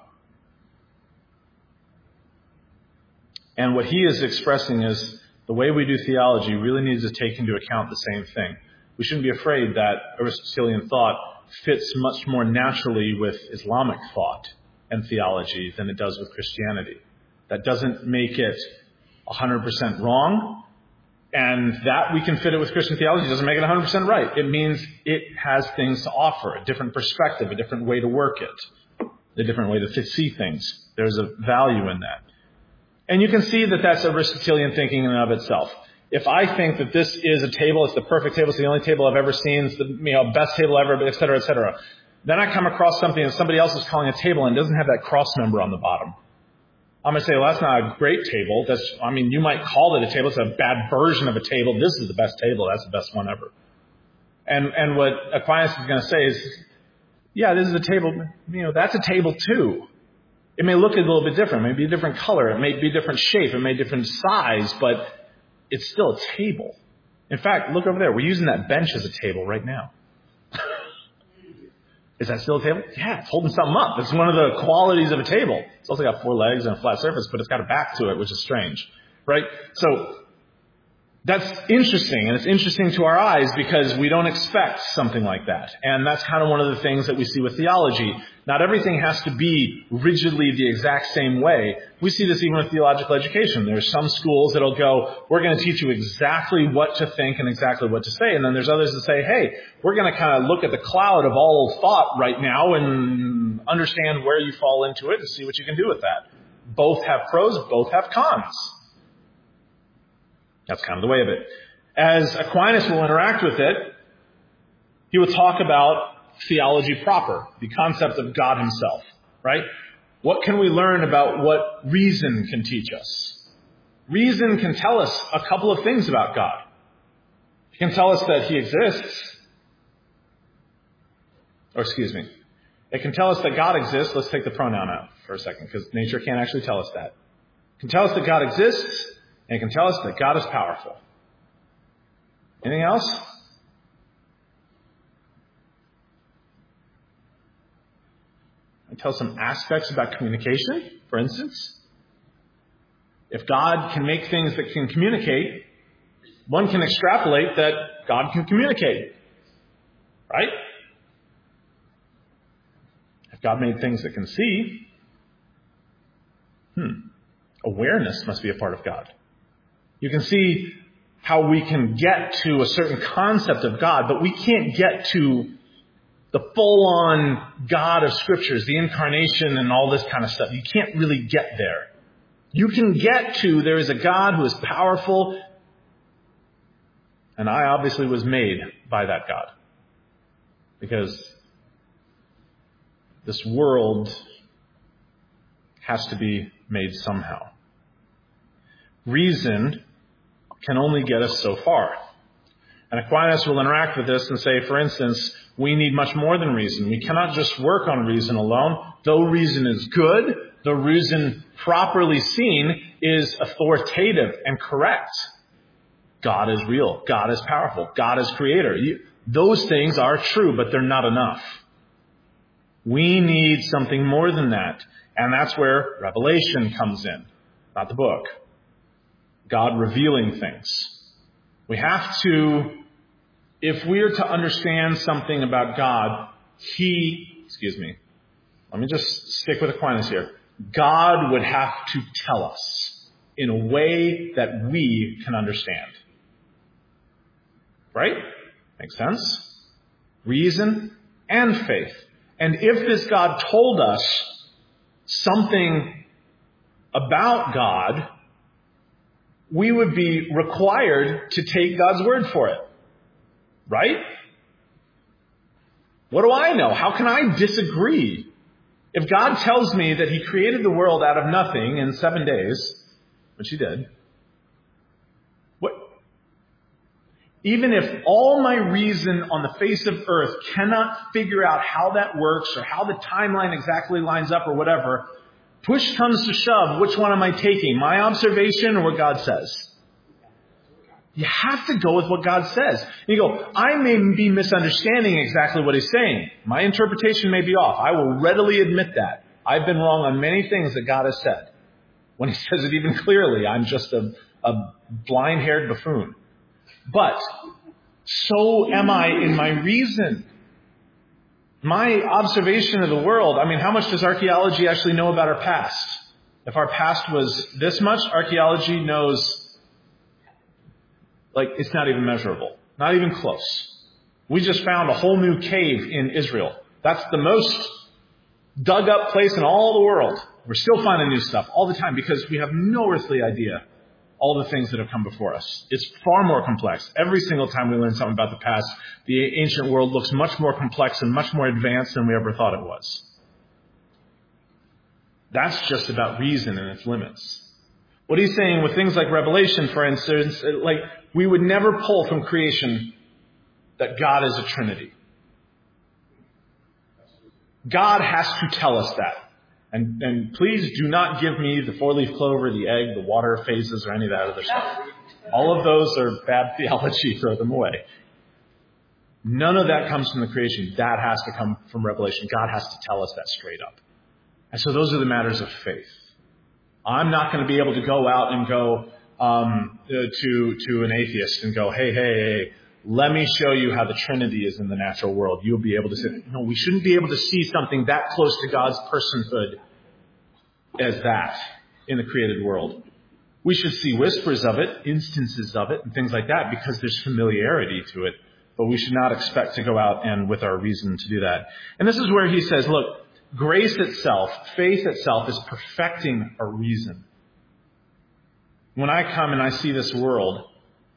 And what he is expressing is the way we do theology really needs to take into account the same thing. We shouldn't be afraid that Aristotelian thought fits much more naturally with Islamic thought and theology than it does with Christianity. That doesn't make it one hundred percent wrong, and that we can fit it with Christian theology doesn't make it one hundred percent right. It means it has things to offer, a different perspective, a different way to work it, a different way to see things. There's a value in that. And you can see that that's Aristotelian thinking in and of itself. If I think that this is a table, it's the perfect table, it's the only table I've ever seen, it's the you know, best table ever, et cetera, et cetera. Then I come across something that somebody else is calling a table and it doesn't have that cross number on the bottom. I'm going to say, well, that's not a great table. That's, I mean, you might call it a table. It's a bad version of a table. This is the best table. That's the best one ever. And and what Aquinas is going to say is, yeah, this is a table. You know, that's a table too. It may look a little bit different. It may be a different color. It may be a different shape. It may be a different size, but it's still a table. In fact, look over there. We're using that bench as a table right now. Is that still a table? Yeah, it's holding something up. It's one of the qualities of a table. It's also got four legs and a flat surface, but it's got a back to it, which is strange, right? So that's interesting, and it's interesting to our eyes because we don't expect something like that. And that's kind of one of the things that we see with theology. Not everything has to be rigidly the exact same way. We see this even with theological education. There's some schools that'll go, we're going to teach you exactly what to think and exactly what to say. And then there's others that say, hey, we're going to kind of look at the cloud of all thought right now and understand where you fall into it and see what you can do with that. Both have pros, both have cons. That's kind of the way of it. As Aquinas will interact with it, he will talk about theology proper, the concept of God himself, right? What can we learn about what reason can teach us? Reason can tell us a couple of things about God. It can tell us that he exists. Or excuse me. It can tell us that God exists. Let's take the pronoun out for a second because nature can't actually tell us that. It can tell us that God exists. And it can tell us that God is powerful. Anything else? It tells some aspects about communication, for instance. If God can make things that can communicate, one can extrapolate that God can communicate. Right? If God made things that can see, hmm, awareness must be a part of God. You can see how we can get to a certain concept of God, but we can't get to the full-on God of Scriptures, the incarnation and all this kind of stuff. You can't really get there. You can get to there is a God who is powerful, and I obviously was made by that God. Because this world has to be made somehow. Reason can only get us so far. And Aquinas will interact with this and say, for instance, we need much more than reason. We cannot just work on reason alone. Though reason is good, though reason properly seen is authoritative and correct. God is real. God is powerful. God is creator. You, those things are true, but they're not enough. We need something more than that. And that's where revelation comes in, not the book. God revealing things. We have to, if we are to understand something about God, he, excuse me, let me just stick with Aquinas here. God would have to tell us in a way that we can understand. Right? Makes sense? Reason and faith. And if this God told us something about God, we would be required to take God's word for it. Right? What do I know? How can I disagree? If God tells me that he created the world out of nothing in seven days, which he did, what? Even if all my reason on the face of earth cannot figure out how that works or how the timeline exactly lines up or whatever, push comes to shove, which one am I taking? My observation or what God says? You have to go with what God says. And you go, I may be misunderstanding exactly what he's saying. My interpretation may be off. I will readily admit that. I've been wrong on many things that God has said. When he says it even clearly, I'm just a, a blind-haired buffoon. But so am I in my reason. My observation of the world, I mean, how much does archaeology actually know about our past? If our past was this much, archaeology knows, like, it's not even measurable. Not even close. We just found a whole new cave in Israel. That's the most dug up place in all the world. We're still finding new stuff all the time because we have no earthly idea all the things that have come before us. It's far more complex. Every single time we learn something about the past, the ancient world looks much more complex and much more advanced than we ever thought it was. That's just about reason and its limits. What he's saying with things like Revelation, for instance, like we would never pull from creation that God is a Trinity. God has to tell us that. And, and please do not give me the four-leaf clover, the egg, the water phases, or any of that other stuff. All of those are bad theology. Throw them away. None of that comes from the creation. That has to come from Revelation. God has to tell us that straight up. And so those are the matters of faith. I'm not going to be able to go out and go um, to to an atheist and go, hey, hey, hey, let me show you how the Trinity is in the natural world. You'll be able to say, no, we shouldn't be able to see something that close to God's personhood as that in the created world. We should see whispers of it, instances of it, and things like that because there's familiarity to it. But we should not expect to go out and with our reason to do that. And this is where he says, look, grace itself, faith itself is perfecting our reason. When I come and I see this world,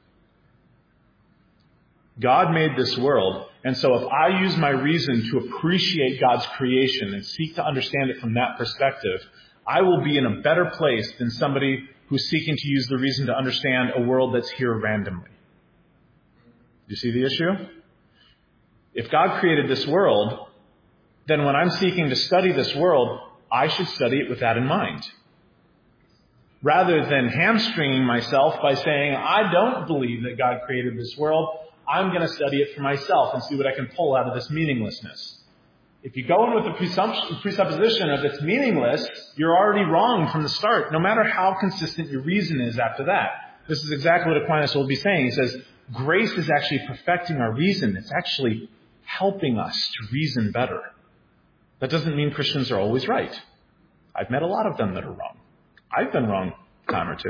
God made this world, and so if I use my reason to appreciate God's creation and seek to understand it from that perspective, I will be in a better place than somebody who's seeking to use the reason to understand a world that's here randomly. Do you see the issue? If God created this world, then when I'm seeking to study this world, I should study it with that in mind. Rather than hamstringing myself by saying, I don't believe that God created this world, I'm going to study it for myself and see what I can pull out of this meaninglessness. If you go in with the presupposition of it's meaningless, you're already wrong from the start, no matter how consistent your reason is after that. This is exactly what Aquinas will be saying. He says, grace is actually perfecting our reason. It's actually helping us to reason better. That doesn't mean Christians are always right. I've met a lot of them that are wrong. I've been wrong a time or two.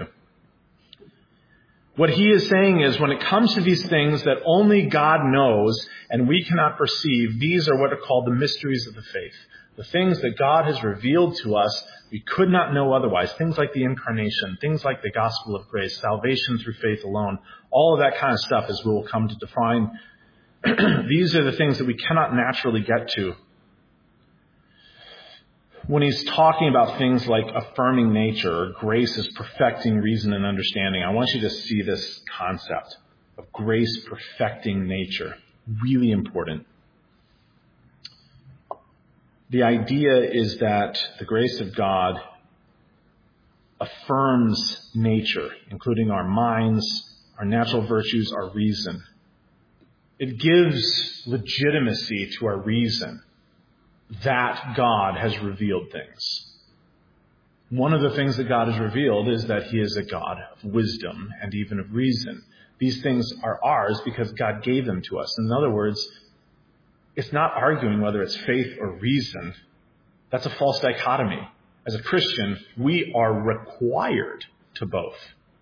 What he is saying is when it comes to these things that only God knows and we cannot perceive, these are what are called the mysteries of the faith. The things that God has revealed to us we could not know otherwise. Things like the incarnation, things like the gospel of grace, salvation through faith alone, all of that kind of stuff as we will come to define. These are the things that we cannot naturally get to. When he's talking about things like affirming nature or grace is perfecting reason and understanding, I want you to see this concept of grace perfecting nature. Really important. The idea is that the grace of God affirms nature, including our minds, our natural virtues, our reason. It gives legitimacy to our reason that God has revealed things. One of the things that God has revealed is that he is a God of wisdom and even of reason. These things are ours because God gave them to us. In other words, it's not arguing whether it's faith or reason. That's a false dichotomy. As a Christian, we are required to both.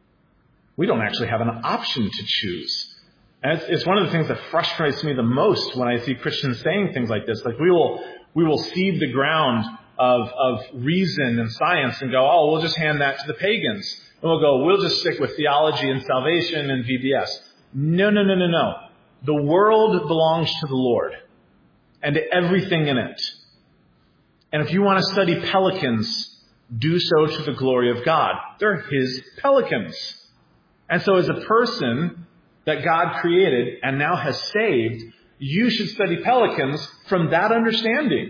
We don't actually have an option to choose. And it's, it's one of the things that frustrates me the most when I see Christians saying things like this. Like we will, we will seed the ground of, of reason and science and go, oh, we'll just hand that to the pagans. And we'll go, we'll just stick with theology and salvation and V B S. No, no, no, no, no. The world belongs to the Lord and everything in it. And if you want to study pelicans, do so to the glory of God. They're his pelicans. And so as a person that God created and now has saved, you should study pelicans from that understanding.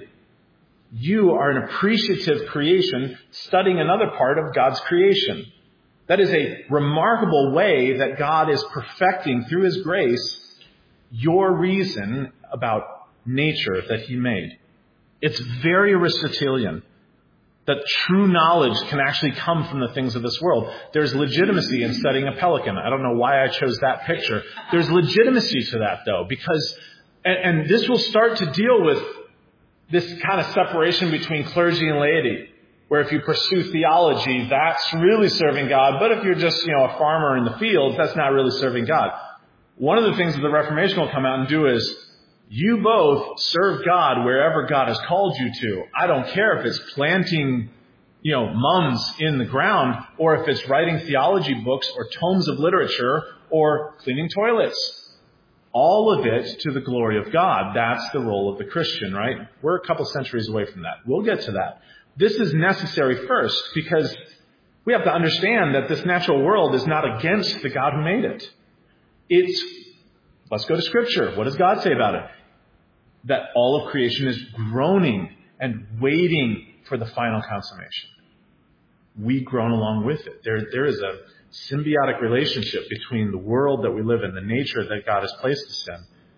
You are an appreciative creation studying another part of God's creation. That is a remarkable way that God is perfecting through his grace your reason about nature that he made. It's very Aristotelian that true knowledge can actually come from the things of this world. There's legitimacy in studying a pelican. I don't know why I chose that picture. There's legitimacy to that, though, because, and, and this will start to deal with this kind of separation between clergy and laity, where if you pursue theology, that's really serving God. But if you're just, you know, a farmer in the fields, that's not really serving God. One of the things that the Reformation will come out and do is, you both serve God wherever God has called you to. I don't care if it's planting, you know, mums in the ground, or if it's writing theology books or tomes of literature or cleaning toilets. All of it to the glory of God. That's the role of the Christian, right? We're a couple centuries away from that. We'll get to that. This is necessary first because we have to understand that this natural world is not against the God who made it. It's, let's go to Scripture. What does God say about it? That all of creation is groaning and waiting for the final consummation. We groan along with it. There, there is a symbiotic relationship between the world that we live in, the nature that God has placed us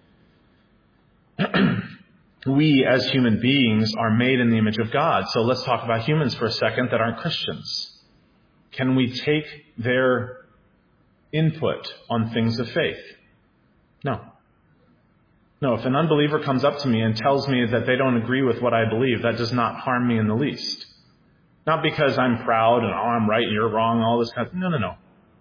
in. We, as human beings, are made in the image of God. So let's talk about humans for a second that aren't Christians. Can we take their input on things of faith? No. No, if an unbeliever comes up to me and tells me that they don't agree with what I believe, that does not harm me in the least. Not because I'm proud and, oh, I'm right and you're wrong, all this kind of, no, no, no.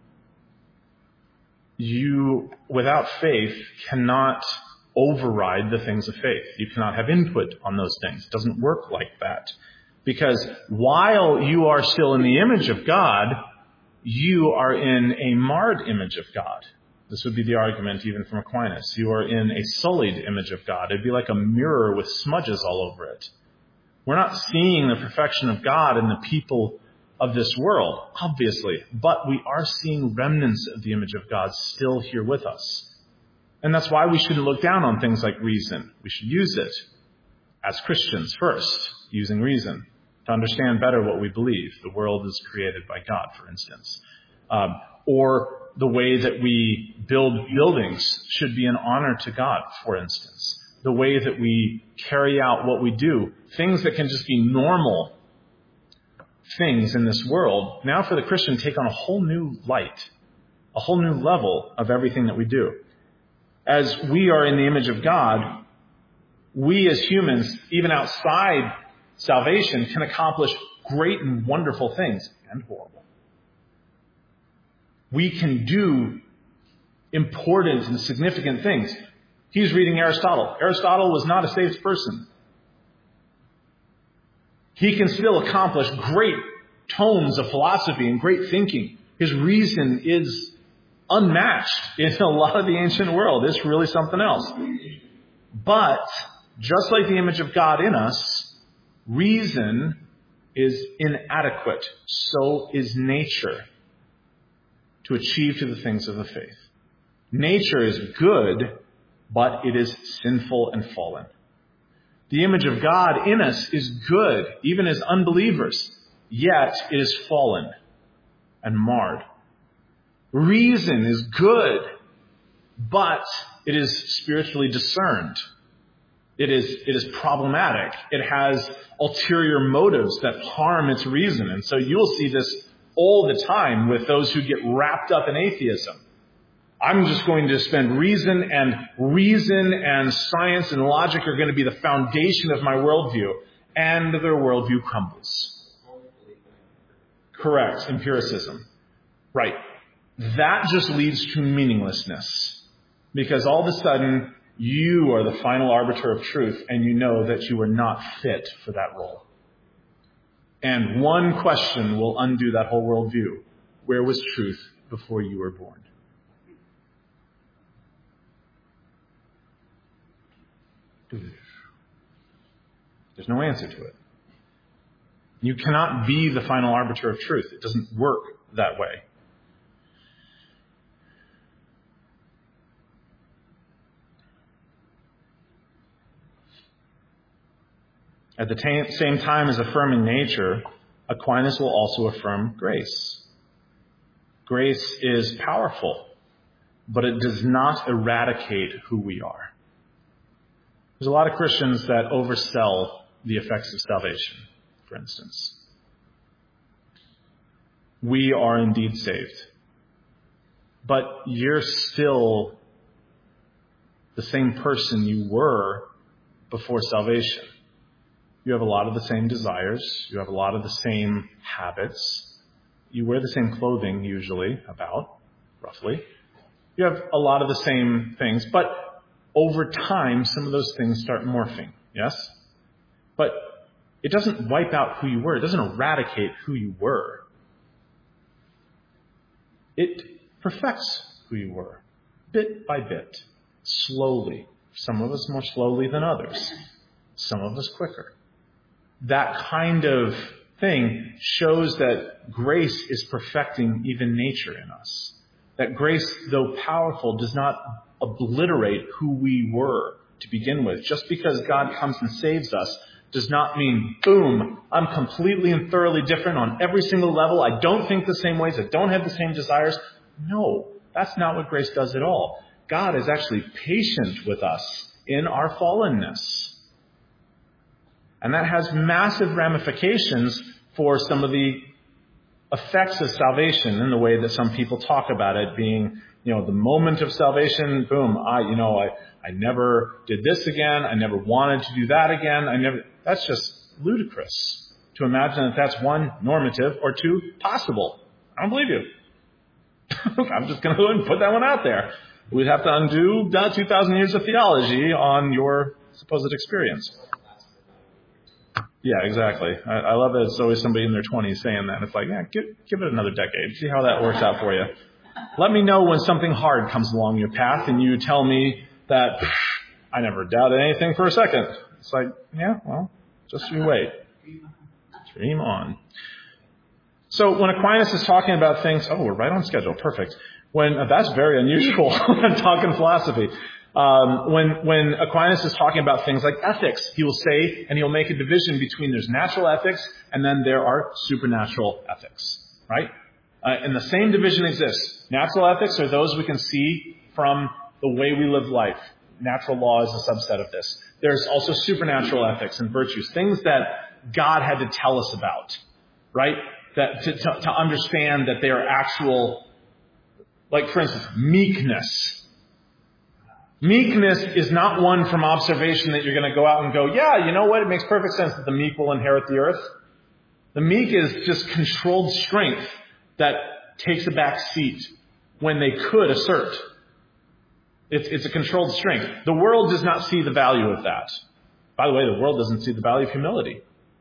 You, without faith, cannot override the things of faith. You cannot have input on those things. It doesn't work like that. Because while you are still in the image of God, you are in a marred image of God. This would be the argument even from Aquinas. You are in a sullied image of God. It'd be like a mirror with smudges all over it. We're not seeing the perfection of God in the people of this world, obviously, but we are seeing remnants of the image of God still here with us. And that's why we shouldn't look down on things like reason. We should use it as Christians first, using reason to understand better what we believe. The world is created by God, for instance. Um, or the way that we build buildings should be an honor to God, for instance. The way that we carry out what we do, things that can just be normal things in this world, now for the Christian take on a whole new light, a whole new level of everything that we do. As we are in the image of God, we as humans, even outside salvation, can accomplish great and wonderful things and horrible. We can do important and significant things. He's reading Aristotle. Aristotle was not a saved person. He can still accomplish great tomes of philosophy and great thinking. His reason is unmatched in a lot of the ancient world. It's really something else. But just like the image of God in us, reason is inadequate. So is nature to achieve to the things of the faith. Nature is good, but it is sinful and fallen. The image of God in us is good, even as unbelievers, yet it is fallen and marred. Reason is good, but it is spiritually discerned. It is, it is problematic. It has ulterior motives that harm its reason. And so you'll see this all the time with those who get wrapped up in atheism. I'm just going to spend reason, and reason and science and logic are going to be the foundation of my worldview. And their worldview crumbles. Correct. Empiricism. Right. That just leads to meaninglessness. Because all of a sudden, you are the final arbiter of truth, and you know that you are not fit for that role. And one question will undo that whole worldview. Where was truth before you were born? There's no answer to it. You cannot be the final arbiter of truth. It doesn't work that way. At the t- same time as affirming nature, Aquinas will also affirm grace. Grace is powerful, but it does not eradicate who we are. There's a lot of Christians that oversell the effects of salvation, for instance. We are indeed saved, but you're still the same person you were before salvation. You have a lot of the same desires. You have a lot of the same habits. You wear the same clothing, usually, about, roughly. You have a lot of the same things, but over time, some of those things start morphing, yes? But it doesn't wipe out who you were. It doesn't eradicate who you were. It perfects who you were, bit by bit, slowly. Some of us more slowly than others. Some of us quicker. That kind of thing shows that grace is perfecting even nature in us. That grace, though powerful, does not obliterate who we were to begin with. Just because God comes and saves us does not mean, boom, I'm completely and thoroughly different on every single level. I don't think the same ways. I don't have the same desires. No, that's not what grace does at all. God is actually patient with us in our fallenness. And that has massive ramifications for some of the effects of salvation in the way that some people talk about it being, you know, the moment of salvation, boom, I, you know, I, I never did this again. I never wanted to do that again. I never, that's just ludicrous to imagine that that's one, normative, or two, possible. I don't believe you. I'm just going to go and put that one out there. We'd have to undo uh, two thousand years of theology on your supposed experience. Yeah, exactly. I, I love that it's always somebody in their twenties saying that. It's like, yeah, give, give it another decade. See how that works out for you. Let me know when something hard comes along your path and you tell me that I never doubted anything for a second. It's like, yeah, well, just you wait. Dream on. So when Aquinas is talking about things, oh, we're right on schedule. Perfect. When uh, that's very unusual when talking philosophy. Um, when when Aquinas is talking about things like ethics, he will say, and he'll make a division between there's natural ethics and then there are supernatural ethics, right? Uh, and the same division exists. Natural ethics are those we can see from the way we live life. Natural law is a subset of this. There's also supernatural ethics and virtues, things that God had to tell us about, right? That to, to, to understand that they are actual, like for instance, meekness. Meekness is not one from observation that you're going to go out and go, yeah, you know what? It makes perfect sense that the meek will inherit the earth. The meek is just controlled strength that takes a back seat when they could assert. It's, it's a controlled strength. The world does not see the value of that. By the way, the world doesn't see the value of humility.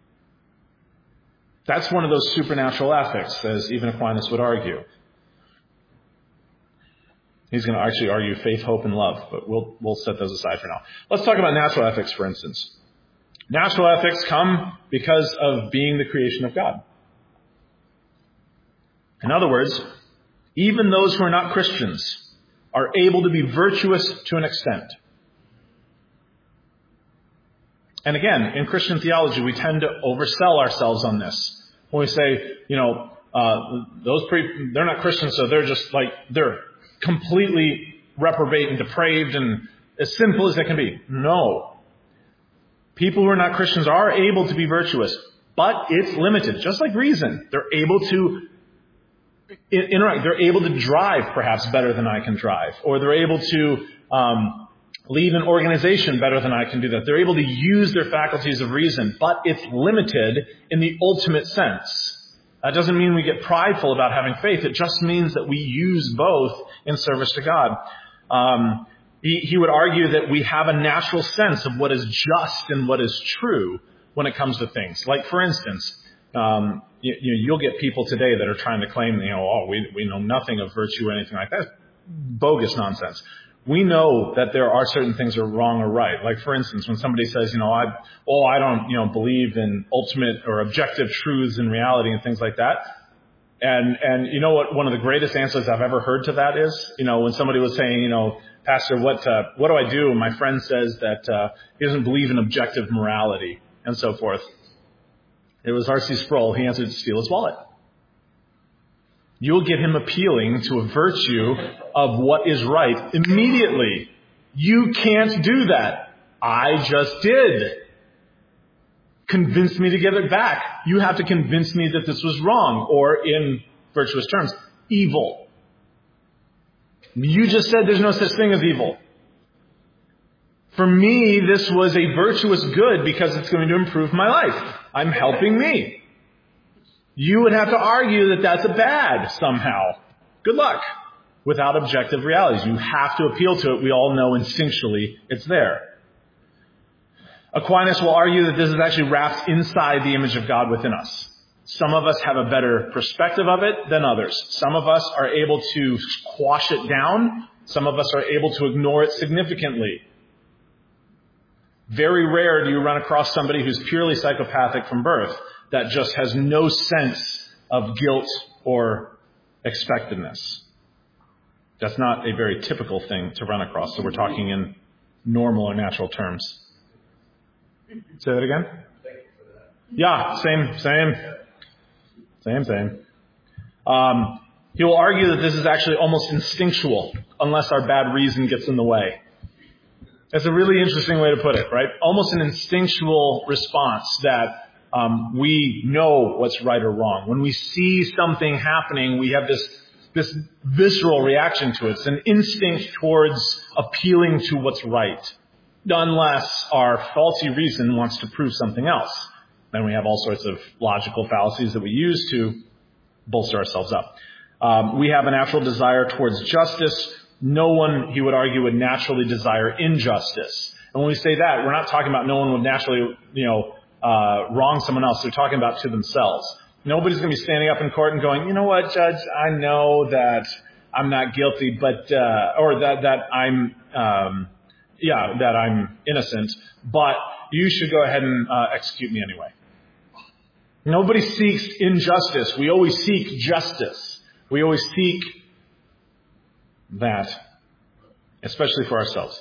That's one of those supernatural ethics, as even Aquinas would argue. He's going to actually argue faith, hope, and love, but we'll we'll set those aside for now. Let's talk about natural ethics, for instance. Natural ethics come because of being the creation of God. In other words, even those who are not Christians are able to be virtuous to an extent. And again, in Christian theology, we tend to oversell ourselves on this. When we say, you know, uh, those pre- they're not Christians, so they're just like, they're completely reprobate and depraved and as sinful as they can be. No. People who are not Christians are able to be virtuous, but it's limited. Just like reason. They're able to interact. They're able to drive perhaps better than I can drive. Or they're able to um, lead an organization better than I can do that. They're able to use their faculties of reason, but it's limited in the ultimate sense. That doesn't mean we get prideful about having faith. It just means that we use both in service to God. Um, he, he would argue that we have a natural sense of what is just and what is true when it comes to things. Like, for instance, um, you, you, you'll get people today that are trying to claim, you know, oh, we, we know nothing of virtue or anything like that. Bogus nonsense. We know that there are certain things that are wrong or right. Like, for instance, when somebody says, you know, I, oh, I don't, you know, believe in ultimate or objective truths in reality and things like that. And, and you know what one of the greatest answers I've ever heard to that is? You know, when somebody was saying, you know, Pastor, what, uh, what do I do? And my friend says that, uh, he doesn't believe in objective morality and so forth. It was R C Sproul. He answered to steal his wallet. You'll get him appealing to a virtue of what is right immediately. You can't do that. I just did. Convince me to give it back. You have to convince me that this was wrong, or in virtuous terms, evil. You just said there's no such thing as evil. For me, this was a virtuous good because it's going to improve my life. I'm helping me. You would have to argue that that's a bad somehow. Good luck. Without objective realities. You have to appeal to it. We all know instinctually it's there. Aquinas will argue that this is actually wrapped inside the image of God within us. Some of us have a better perspective of it than others. Some of us are able to quash it down. Some of us are able to ignore it significantly. Very rare do you run across somebody who's purely psychopathic from birth that just has no sense of guilt or expectedness. That's not a very typical thing to run across. So we're talking in normal or natural terms. Say that again? Yeah, same, same. Same, same. Um, he will argue that this is actually almost instinctual, unless our bad reason gets in the way. That's a really interesting way to put it, right? Almost an instinctual response that um, we know what's right or wrong. When we see something happening, we have this this visceral reaction to it. It's an instinct towards appealing to what's right, unless our faulty reason wants to prove something else. Then we have all sorts of logical fallacies that we use to bolster ourselves up. Um, we have a natural desire towards justice. No one, he would argue, would naturally desire injustice. And when we say that, we're not talking about no one would naturally, you know, uh, wrong someone else. They're talking about to themselves. Nobody's going to be standing up in court and going, you know what, Judge, I know that I'm not guilty, but, uh, or that, that I'm, um, yeah, that I'm innocent, but you should go ahead and uh, execute me anyway. Nobody seeks injustice. We always seek justice. We always seek that, especially for ourselves.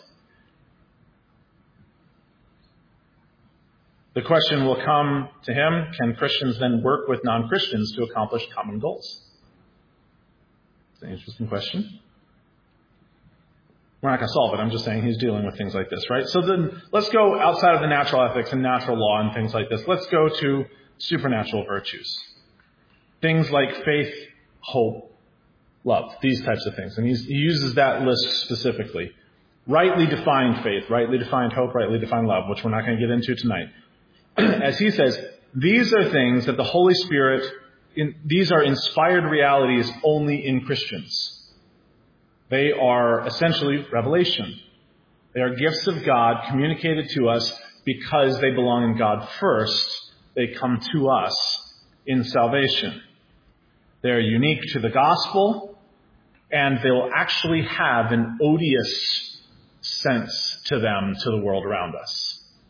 The question will come to him, can Christians then work with non-Christians to accomplish common goals? It's an interesting question. We're not going to solve it. I'm just saying he's dealing with things like this, right? So then let's go outside of the natural ethics and natural law and things like this. Let's go to supernatural virtues. Things like faith, hope, love, these types of things. And he's, he uses that list specifically. Rightly defined faith, rightly defined hope, rightly defined love, which we're not going to get into tonight. As he says, these are things that the Holy Spirit, in, these are inspired realities only in Christians. They are essentially revelation. They are gifts of God communicated to us because they belong in God first. They come to us in salvation. They're unique to the gospel, and they'll actually have an odious sense to them to the world around us.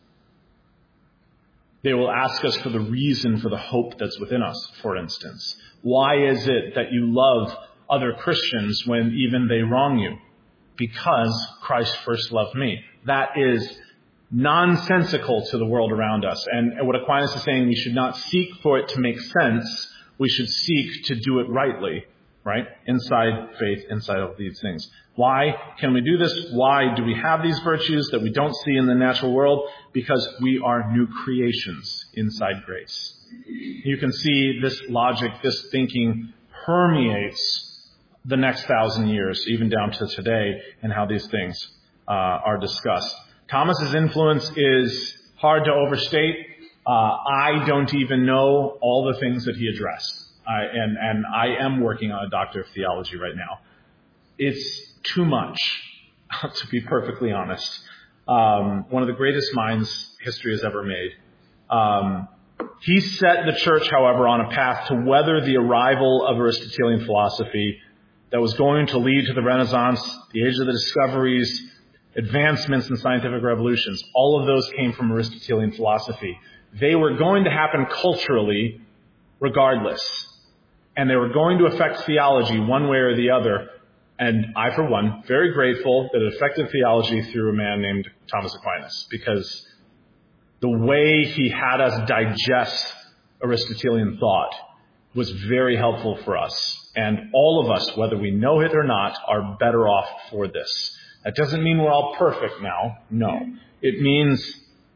They will ask us for the reason for the hope that's within us, for instance. Why is it that you love other Christians when even they wrong you? Because Christ first loved me. That is nonsensical to the world around us. And what Aquinas is saying, we should not seek for it to make sense. We should seek to do it rightly, right? Inside faith, inside of these things. Why can we do this? Why do we have these virtues that we don't see in the natural world? Because we are new creations inside grace. You can see this logic, this thinking permeates the next thousand years, even down to today, and how these things uh, are discussed. Thomas's influence is hard to overstate. Uh, I don't even know all the things that he addressed. I, and, and I am working on a doctor of theology right now. It's too much, to be perfectly honest. Um, one of the greatest minds history has ever made. Um, he set the church, however, on a path to weather the arrival of Aristotelian philosophy that was going to lead to the Renaissance, the age of the discoveries, advancements in scientific revolutions. All of those came from Aristotelian philosophy. They were going to happen culturally regardless. And they were going to affect theology one way or the other. And I, for one, very grateful that it affected theology through a man named Thomas Aquinas, because the way he had us digest Aristotelian thought was very helpful for us. And all of us, whether we know it or not, are better off for this. That doesn't mean we're all perfect now. No. It means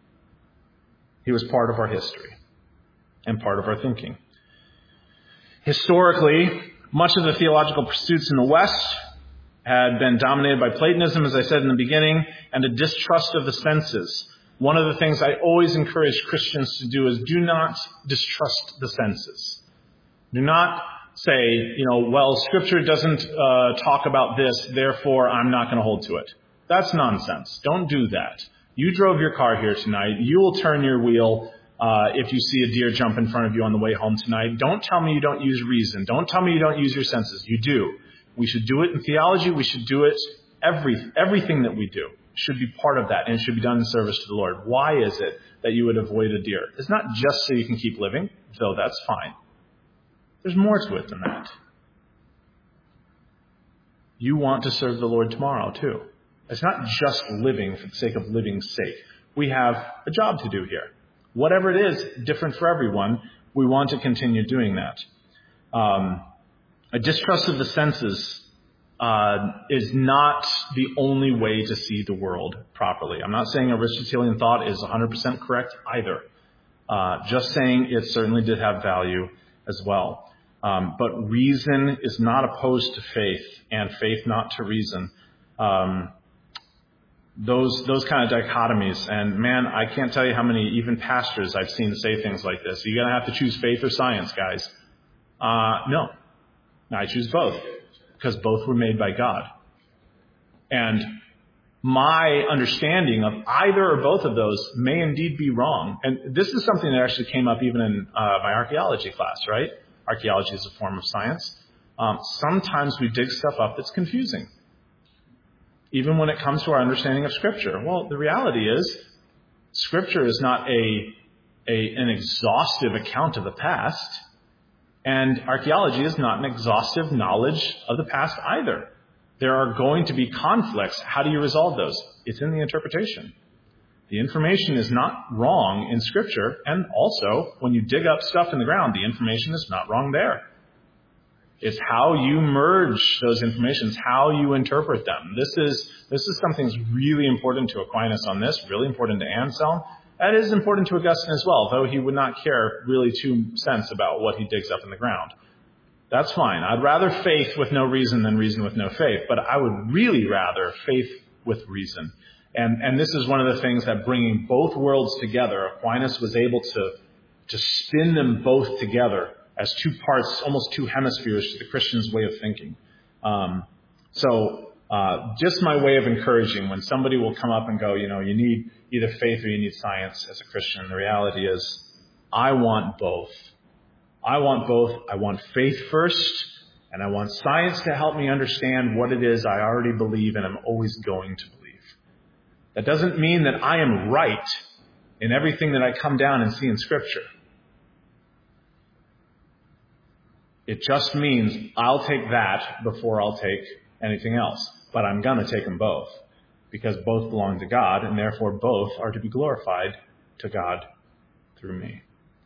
he was part of our history and part of our thinking. Historically, much of the theological pursuits in the West had been dominated by Platonism, as I said in the beginning, and a distrust of the senses. One of the things I always encourage Christians to do is do not distrust the senses. Do not say, you know, well, Scripture doesn't uh, talk about this, therefore I'm not going to hold to it. That's nonsense. Don't do that. You drove your car here tonight. You will turn your wheel uh, if you see a deer jump in front of you on the way home tonight. Don't tell me you don't use reason. Don't tell me you don't use your senses. You do. We should do it in theology. We should do it. Every everything that we do should be part of that, and it should be done in service to the Lord. Why is it that you would avoid a deer? It's not just so you can keep living, though that's fine. There's more to it than that. You want to serve the Lord tomorrow, too. It's not just living for the sake of living's sake. We have a job to do here. Whatever it is, different for everyone, we want to continue doing that. Um, a distrust of the senses uh, is not the only way to see the world properly. I'm not saying Aristotelian thought is one hundred percent correct either. Uh, just saying it certainly did have value as well. Um, but reason is not opposed to faith, and faith not to reason. Um, those those kind of dichotomies. And man, I can't tell you how many even pastors I've seen say things like this. You're going to have to choose faith or science, guys. Uh, no. I choose both, because both were made by God. And my understanding of either or both of those may indeed be wrong. And this is something that actually came up even in uh, my archaeology class, right? Archaeology is a form of science. Um, sometimes we dig stuff up that's confusing, even when it comes to our understanding of Scripture. Well, the reality is, Scripture is not a, a an exhaustive account of the past, and archaeology is not an exhaustive knowledge of the past either. There are going to be conflicts. How do you resolve those? It's in the interpretation. The information is not wrong in Scripture, and also, when you dig up stuff in the ground, the information is not wrong there. It's how you merge those informations, how you interpret them. This is this is something that's really important to Aquinas on this, really important to Anselm. That is important to Augustine as well, though he would not care really two cents about what he digs up in the ground. That's fine. I'd rather faith with no reason than reason with no faith, but I would really rather faith with reason. And and this is one of the things that bringing both worlds together, Aquinas was able to, to spin them both together as two parts, almost two hemispheres to the Christian's way of thinking. Um, so uh, just my way of encouraging when somebody will come up and go, you know, you need either faith or you need science as a Christian. The reality is, I want both. I want both. I want faith first, and I want science to help me understand what it is I already believe and I'm always going to believe. That doesn't mean that I am right in everything that I come down and see in Scripture. It just means I'll take that before I'll take anything else. But I'm going to take them both, because both belong to God, and therefore both are to be glorified to God through me.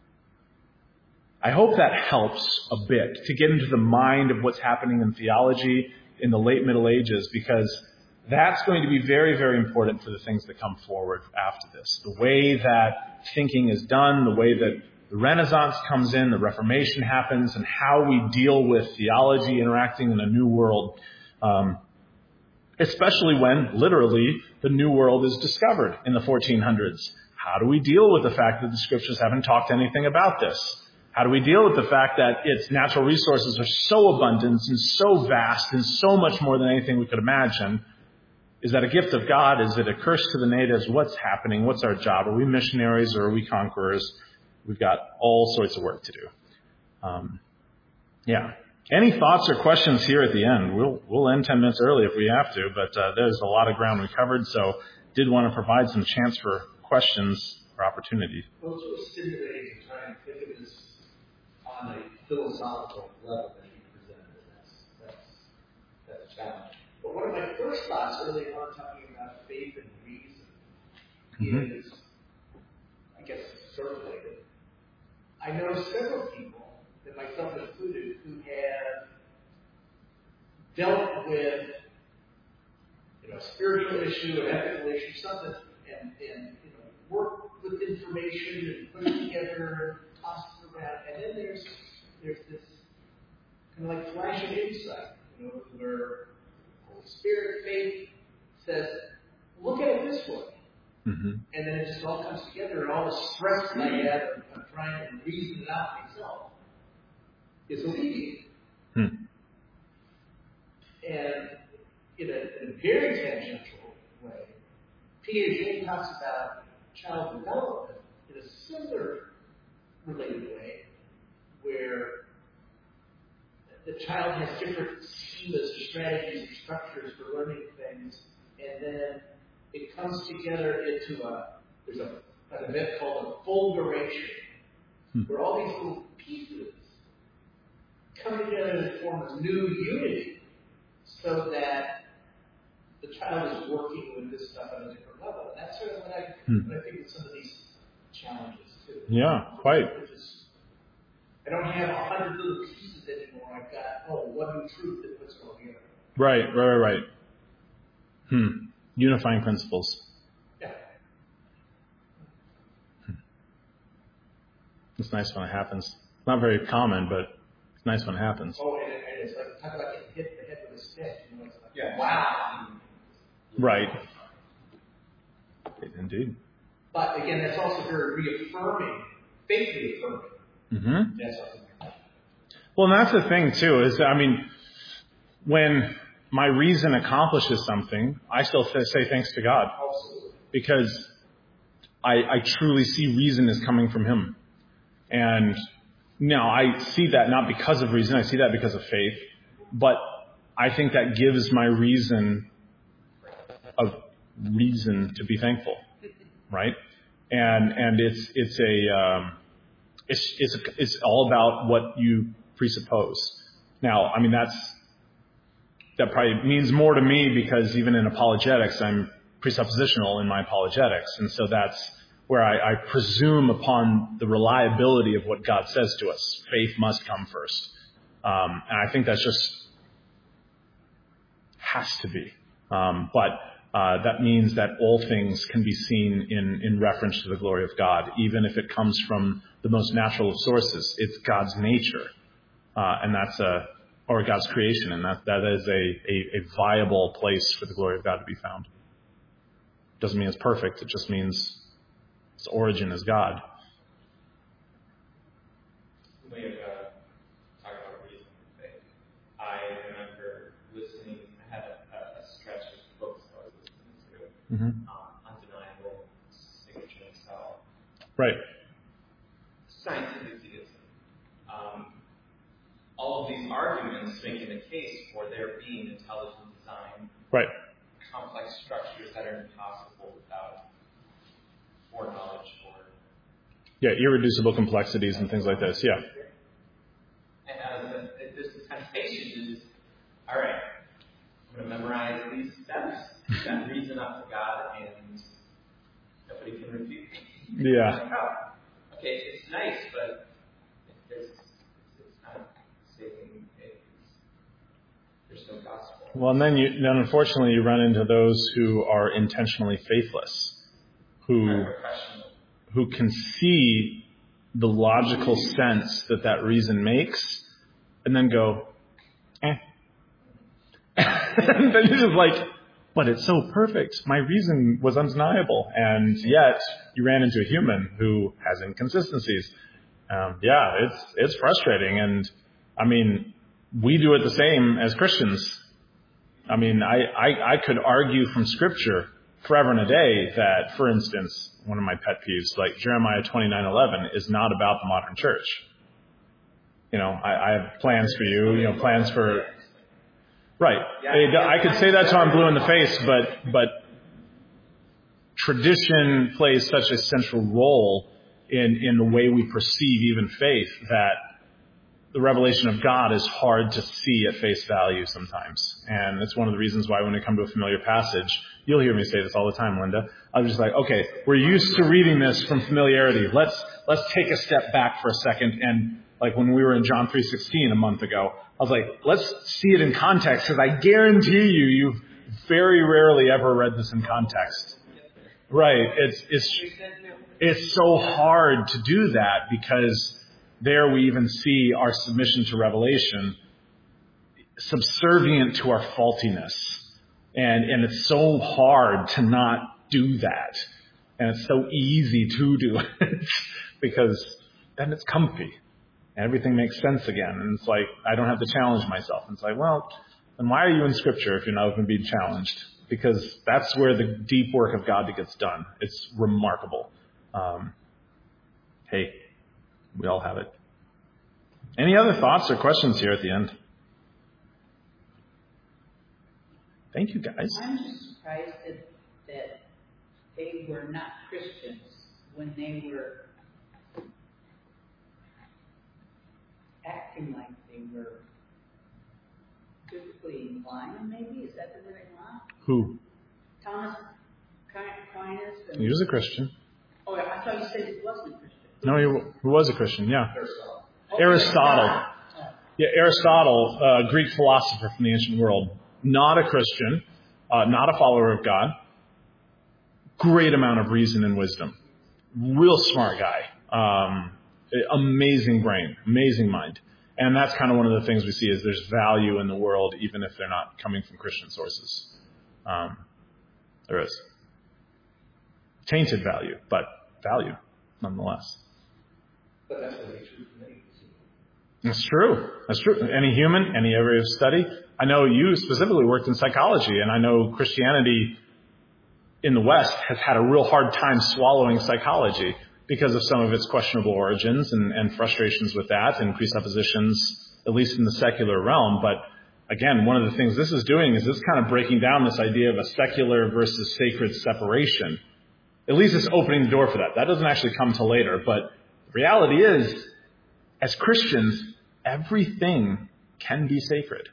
I hope that helps a bit to get into the mind of what's happening in theology in the late Middle Ages, because that's going to be very, very important for the things that come forward after this. The way that thinking is done, the way that the Renaissance comes in, the Reformation happens, and how we deal with theology interacting in a new world, um, especially when, literally, the new world is discovered in the fourteen hundreds. How do we deal with the fact that the Scriptures haven't talked anything about this? How do we deal with the fact that its natural resources are so abundant and so vast and so much more than anything we could imagine? Is that a gift of God? Is it a curse to the natives? What's happening? What's our job? Are we missionaries or are we conquerors? We've got all sorts of work to do. Um, yeah. Any thoughts or questions here at the end? We'll we'll end ten minutes early if we have to, but uh, there's a lot of ground we covered, so did want to provide some chance for questions or opportunities. Well, it's really stimulating to try and think of this on a philosophical level that you presented. That's, that's, that's a challenge. But one of my first thoughts early on talking about faith and reason mm-hmm. is, I guess, circulated. I know several people, and myself included, who have dealt with, you know, a spiritual issue, an ethical issue, something, and, and you know, work with information and put it together, toss it around, and then there's there's this kind of like flash of insight, you know, where Holy Spirit, faith says, look at it this way. Mm-hmm. And then it just all comes together, and all the stress that I had of, of trying to reason it out myself is alleviated. Hmm. And in a, in a very tangential way, Piaget talks about child development in a similar related way, where the child has different schemas or strategies or structures for learning things, and then it comes together into a, there's a, an event called a fulguration, hmm. where all these little pieces come together to form a new unity, so that the child is working with this stuff at a different level. And that's sort of what I, hmm. what I think of some of these challenges. too. Yeah, quite. Which is, I don't have a hundred little pieces anymore. I've got, oh, one truth that puts it all together. Right, right, right, right. Hmm. Unifying principles. Yeah. It's nice when it happens. Not very common, but it's nice when it happens. Oh, and, and it's like, talk about getting hit in the head with a stick. You know, it's like, Yeah. wow. Right. Indeed. But again, that's also very reaffirming, faith reaffirming. Mm-hmm. That's something like that. Well, and that's the thing, too, is, I mean, when my reason accomplishes something, I still say thanks to God. Absolutely. Because I, I truly see reason is coming from Him. And now I see that not because of reason, I see that because of faith. But I think that gives my reason a reason to be thankful, right? And and it's it's a um, it's it's a, it's all about what you presuppose. Now, I mean that's that probably means more to me because even in apologetics, I'm presuppositional in my apologetics, and so that's where I, I presume upon the reliability of what God says to us. Faith must come first, um, and I think that's just has to be. Um, but uh, that means that all things can be seen in, in reference to the glory of God, even if it comes from the most natural of sources. It's God's nature, uh, and that's a or God's creation, and that that is a, a, a viable place for the glory of God to be found. Doesn't mean it's perfect. It just means its origin is God. We have uh, talked about reason and faith. I remember listening. I had a, a stretch of books I was listening to. Mm-hmm. Um, Undeniable, Signature and Cell. Right. Scientific theism. Um, all of these arguments making the case for there being intelligent design, Right. complex structures that are impossible without foreknowledge or Yeah, irreducible complexities and things like this. Yeah. and as a, this temptation is, all right, I'm going to memorize these steps, then reason up to God, and nobody can refute me. Yeah. Like, oh, okay, it's nice, but it's, it's not saving faith. There's no gospel. Well, and then you then unfortunately you run into those who are intentionally faithless, who Professional. who can see the logical sense that that reason makes, and then go, eh. And then you're just like, but it's so perfect. My reason was undeniable, and yet you ran into a human who has inconsistencies. Um, yeah, it's it's frustrating, and I mean, we do it the same as Christians. I mean, I, I, I could argue from Scripture forever and a day that, for instance, one of my pet peeves, like Jeremiah twenty-nine eleven, is not about the modern church. You know, I, I have plans for you, you know, plans for... Right. I could say that till I'm blue in the face, but but tradition plays such a central role in, in the way we perceive even faith that the revelation of God is hard to see at face value sometimes. And it's one of the reasons why when we come to a familiar passage, you'll hear me say this all the time, Linda. I'm just like, okay, we're used to reading this from familiarity. Let's let's take a step back for a second. And like when we were in John three sixteen a month ago, I was like, let's see it in context, because I guarantee you, you've very rarely ever read this in context. Right. It's it's it's so hard to do that because there we even see our submission to revelation subservient to our faultiness. And and it's so hard to not do that. And it's so easy to do it because then it's comfy. And everything makes sense again. And it's like, I don't have to challenge myself. And it's like, well, then why are you in Scripture if you're not even being challenged? Because that's where the deep work of God gets done. It's remarkable. Um, hey, we all have it. Any other thoughts or questions here at the end? Thank you, guys. I'm just surprised that, that they were not Christians when they were acting like they were physically inclined, maybe? Is that the word I want? Who? Thomas Aquinas? And, He was a Christian. oh, I thought you said he wasn't a Christian. No, he, who was a Christian, yeah. Aristotle. Aristotle. Yeah, Aristotle, uh, Greek philosopher from the ancient world. Not a Christian, uh, not a follower of God. Great amount of reason and wisdom. Real smart guy. Um, amazing brain, amazing mind. And that's kind of one of the things we see is there's value in the world even if they're not coming from Christian sources. Um, there is. Tainted value, but value nonetheless. But that's what makes true for many. That's true. That's true. Any human, any area of study. I know you specifically worked in psychology, and I know Christianity in the West has had a real hard time swallowing psychology because of some of its questionable origins and, and frustrations with that and presuppositions, at least in the secular realm. But again, one of the things this is doing is it's kind of breaking down this idea of a secular versus sacred separation. At least it's opening the door for that. That doesn't actually come till later. But the reality is, as Christians, everything can be sacred.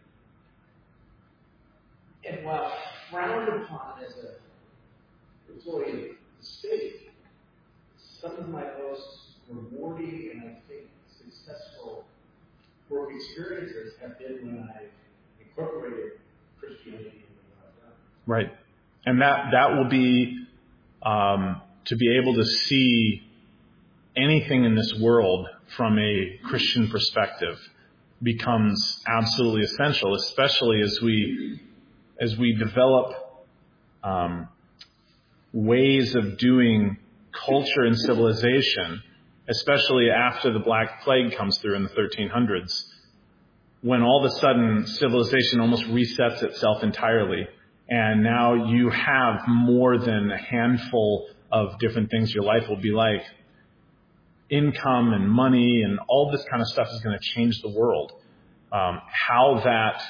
And while frowned upon as an employee of the state, some of my most rewarding and I think successful work experiences have been when I incorporated Christianity into what I've done. Right. And that, that will be um, to be able to see anything in this world from a Christian perspective becomes absolutely essential, especially as we as we develop um, ways of doing culture and civilization, especially after the Black Plague comes through in the thirteen hundreds, when all of a sudden civilization almost resets itself entirely, and now you have more than a handful of different things your life will be like. Income and money and all this kind of stuff is going to change the world. Um, how that,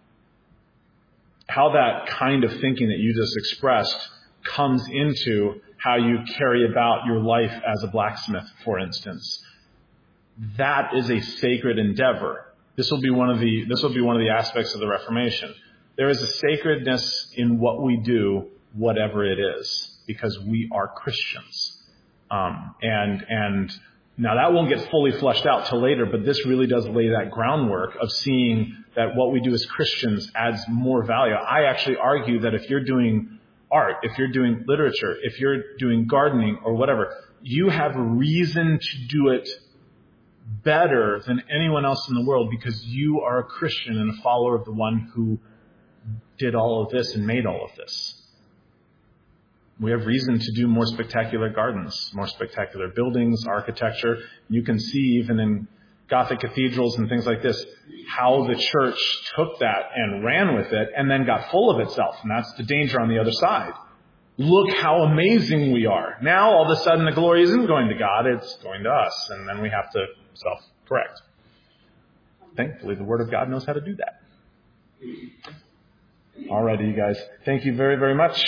how that kind of thinking that you just expressed comes into how you carry about your life as a blacksmith, for instance. That is a sacred endeavor. This will be one of the, this will be one of the aspects of the Reformation. There is a sacredness in what we do, whatever it is, because we are Christians. Um, and, and, Now, that won't get fully fleshed out till later, but this really does lay that groundwork of seeing that what we do as Christians adds more value. I actually argue that if you're doing art, if you're doing literature, if you're doing gardening or whatever, you have reason to do it better than anyone else in the world because you are a Christian and a follower of the one who did all of this and made all of this. We have reason to do more spectacular gardens, more spectacular buildings, architecture. You can see even in Gothic cathedrals and things like this, how the church took that and ran with it and then got full of itself. And that's the danger on the other side. Look how amazing we are. Now all of a sudden the glory isn't going to God, it's going to us. And then we have to self-correct. Thankfully, the Word of God knows how to do that. All righty, you guys. Thank you very, very much.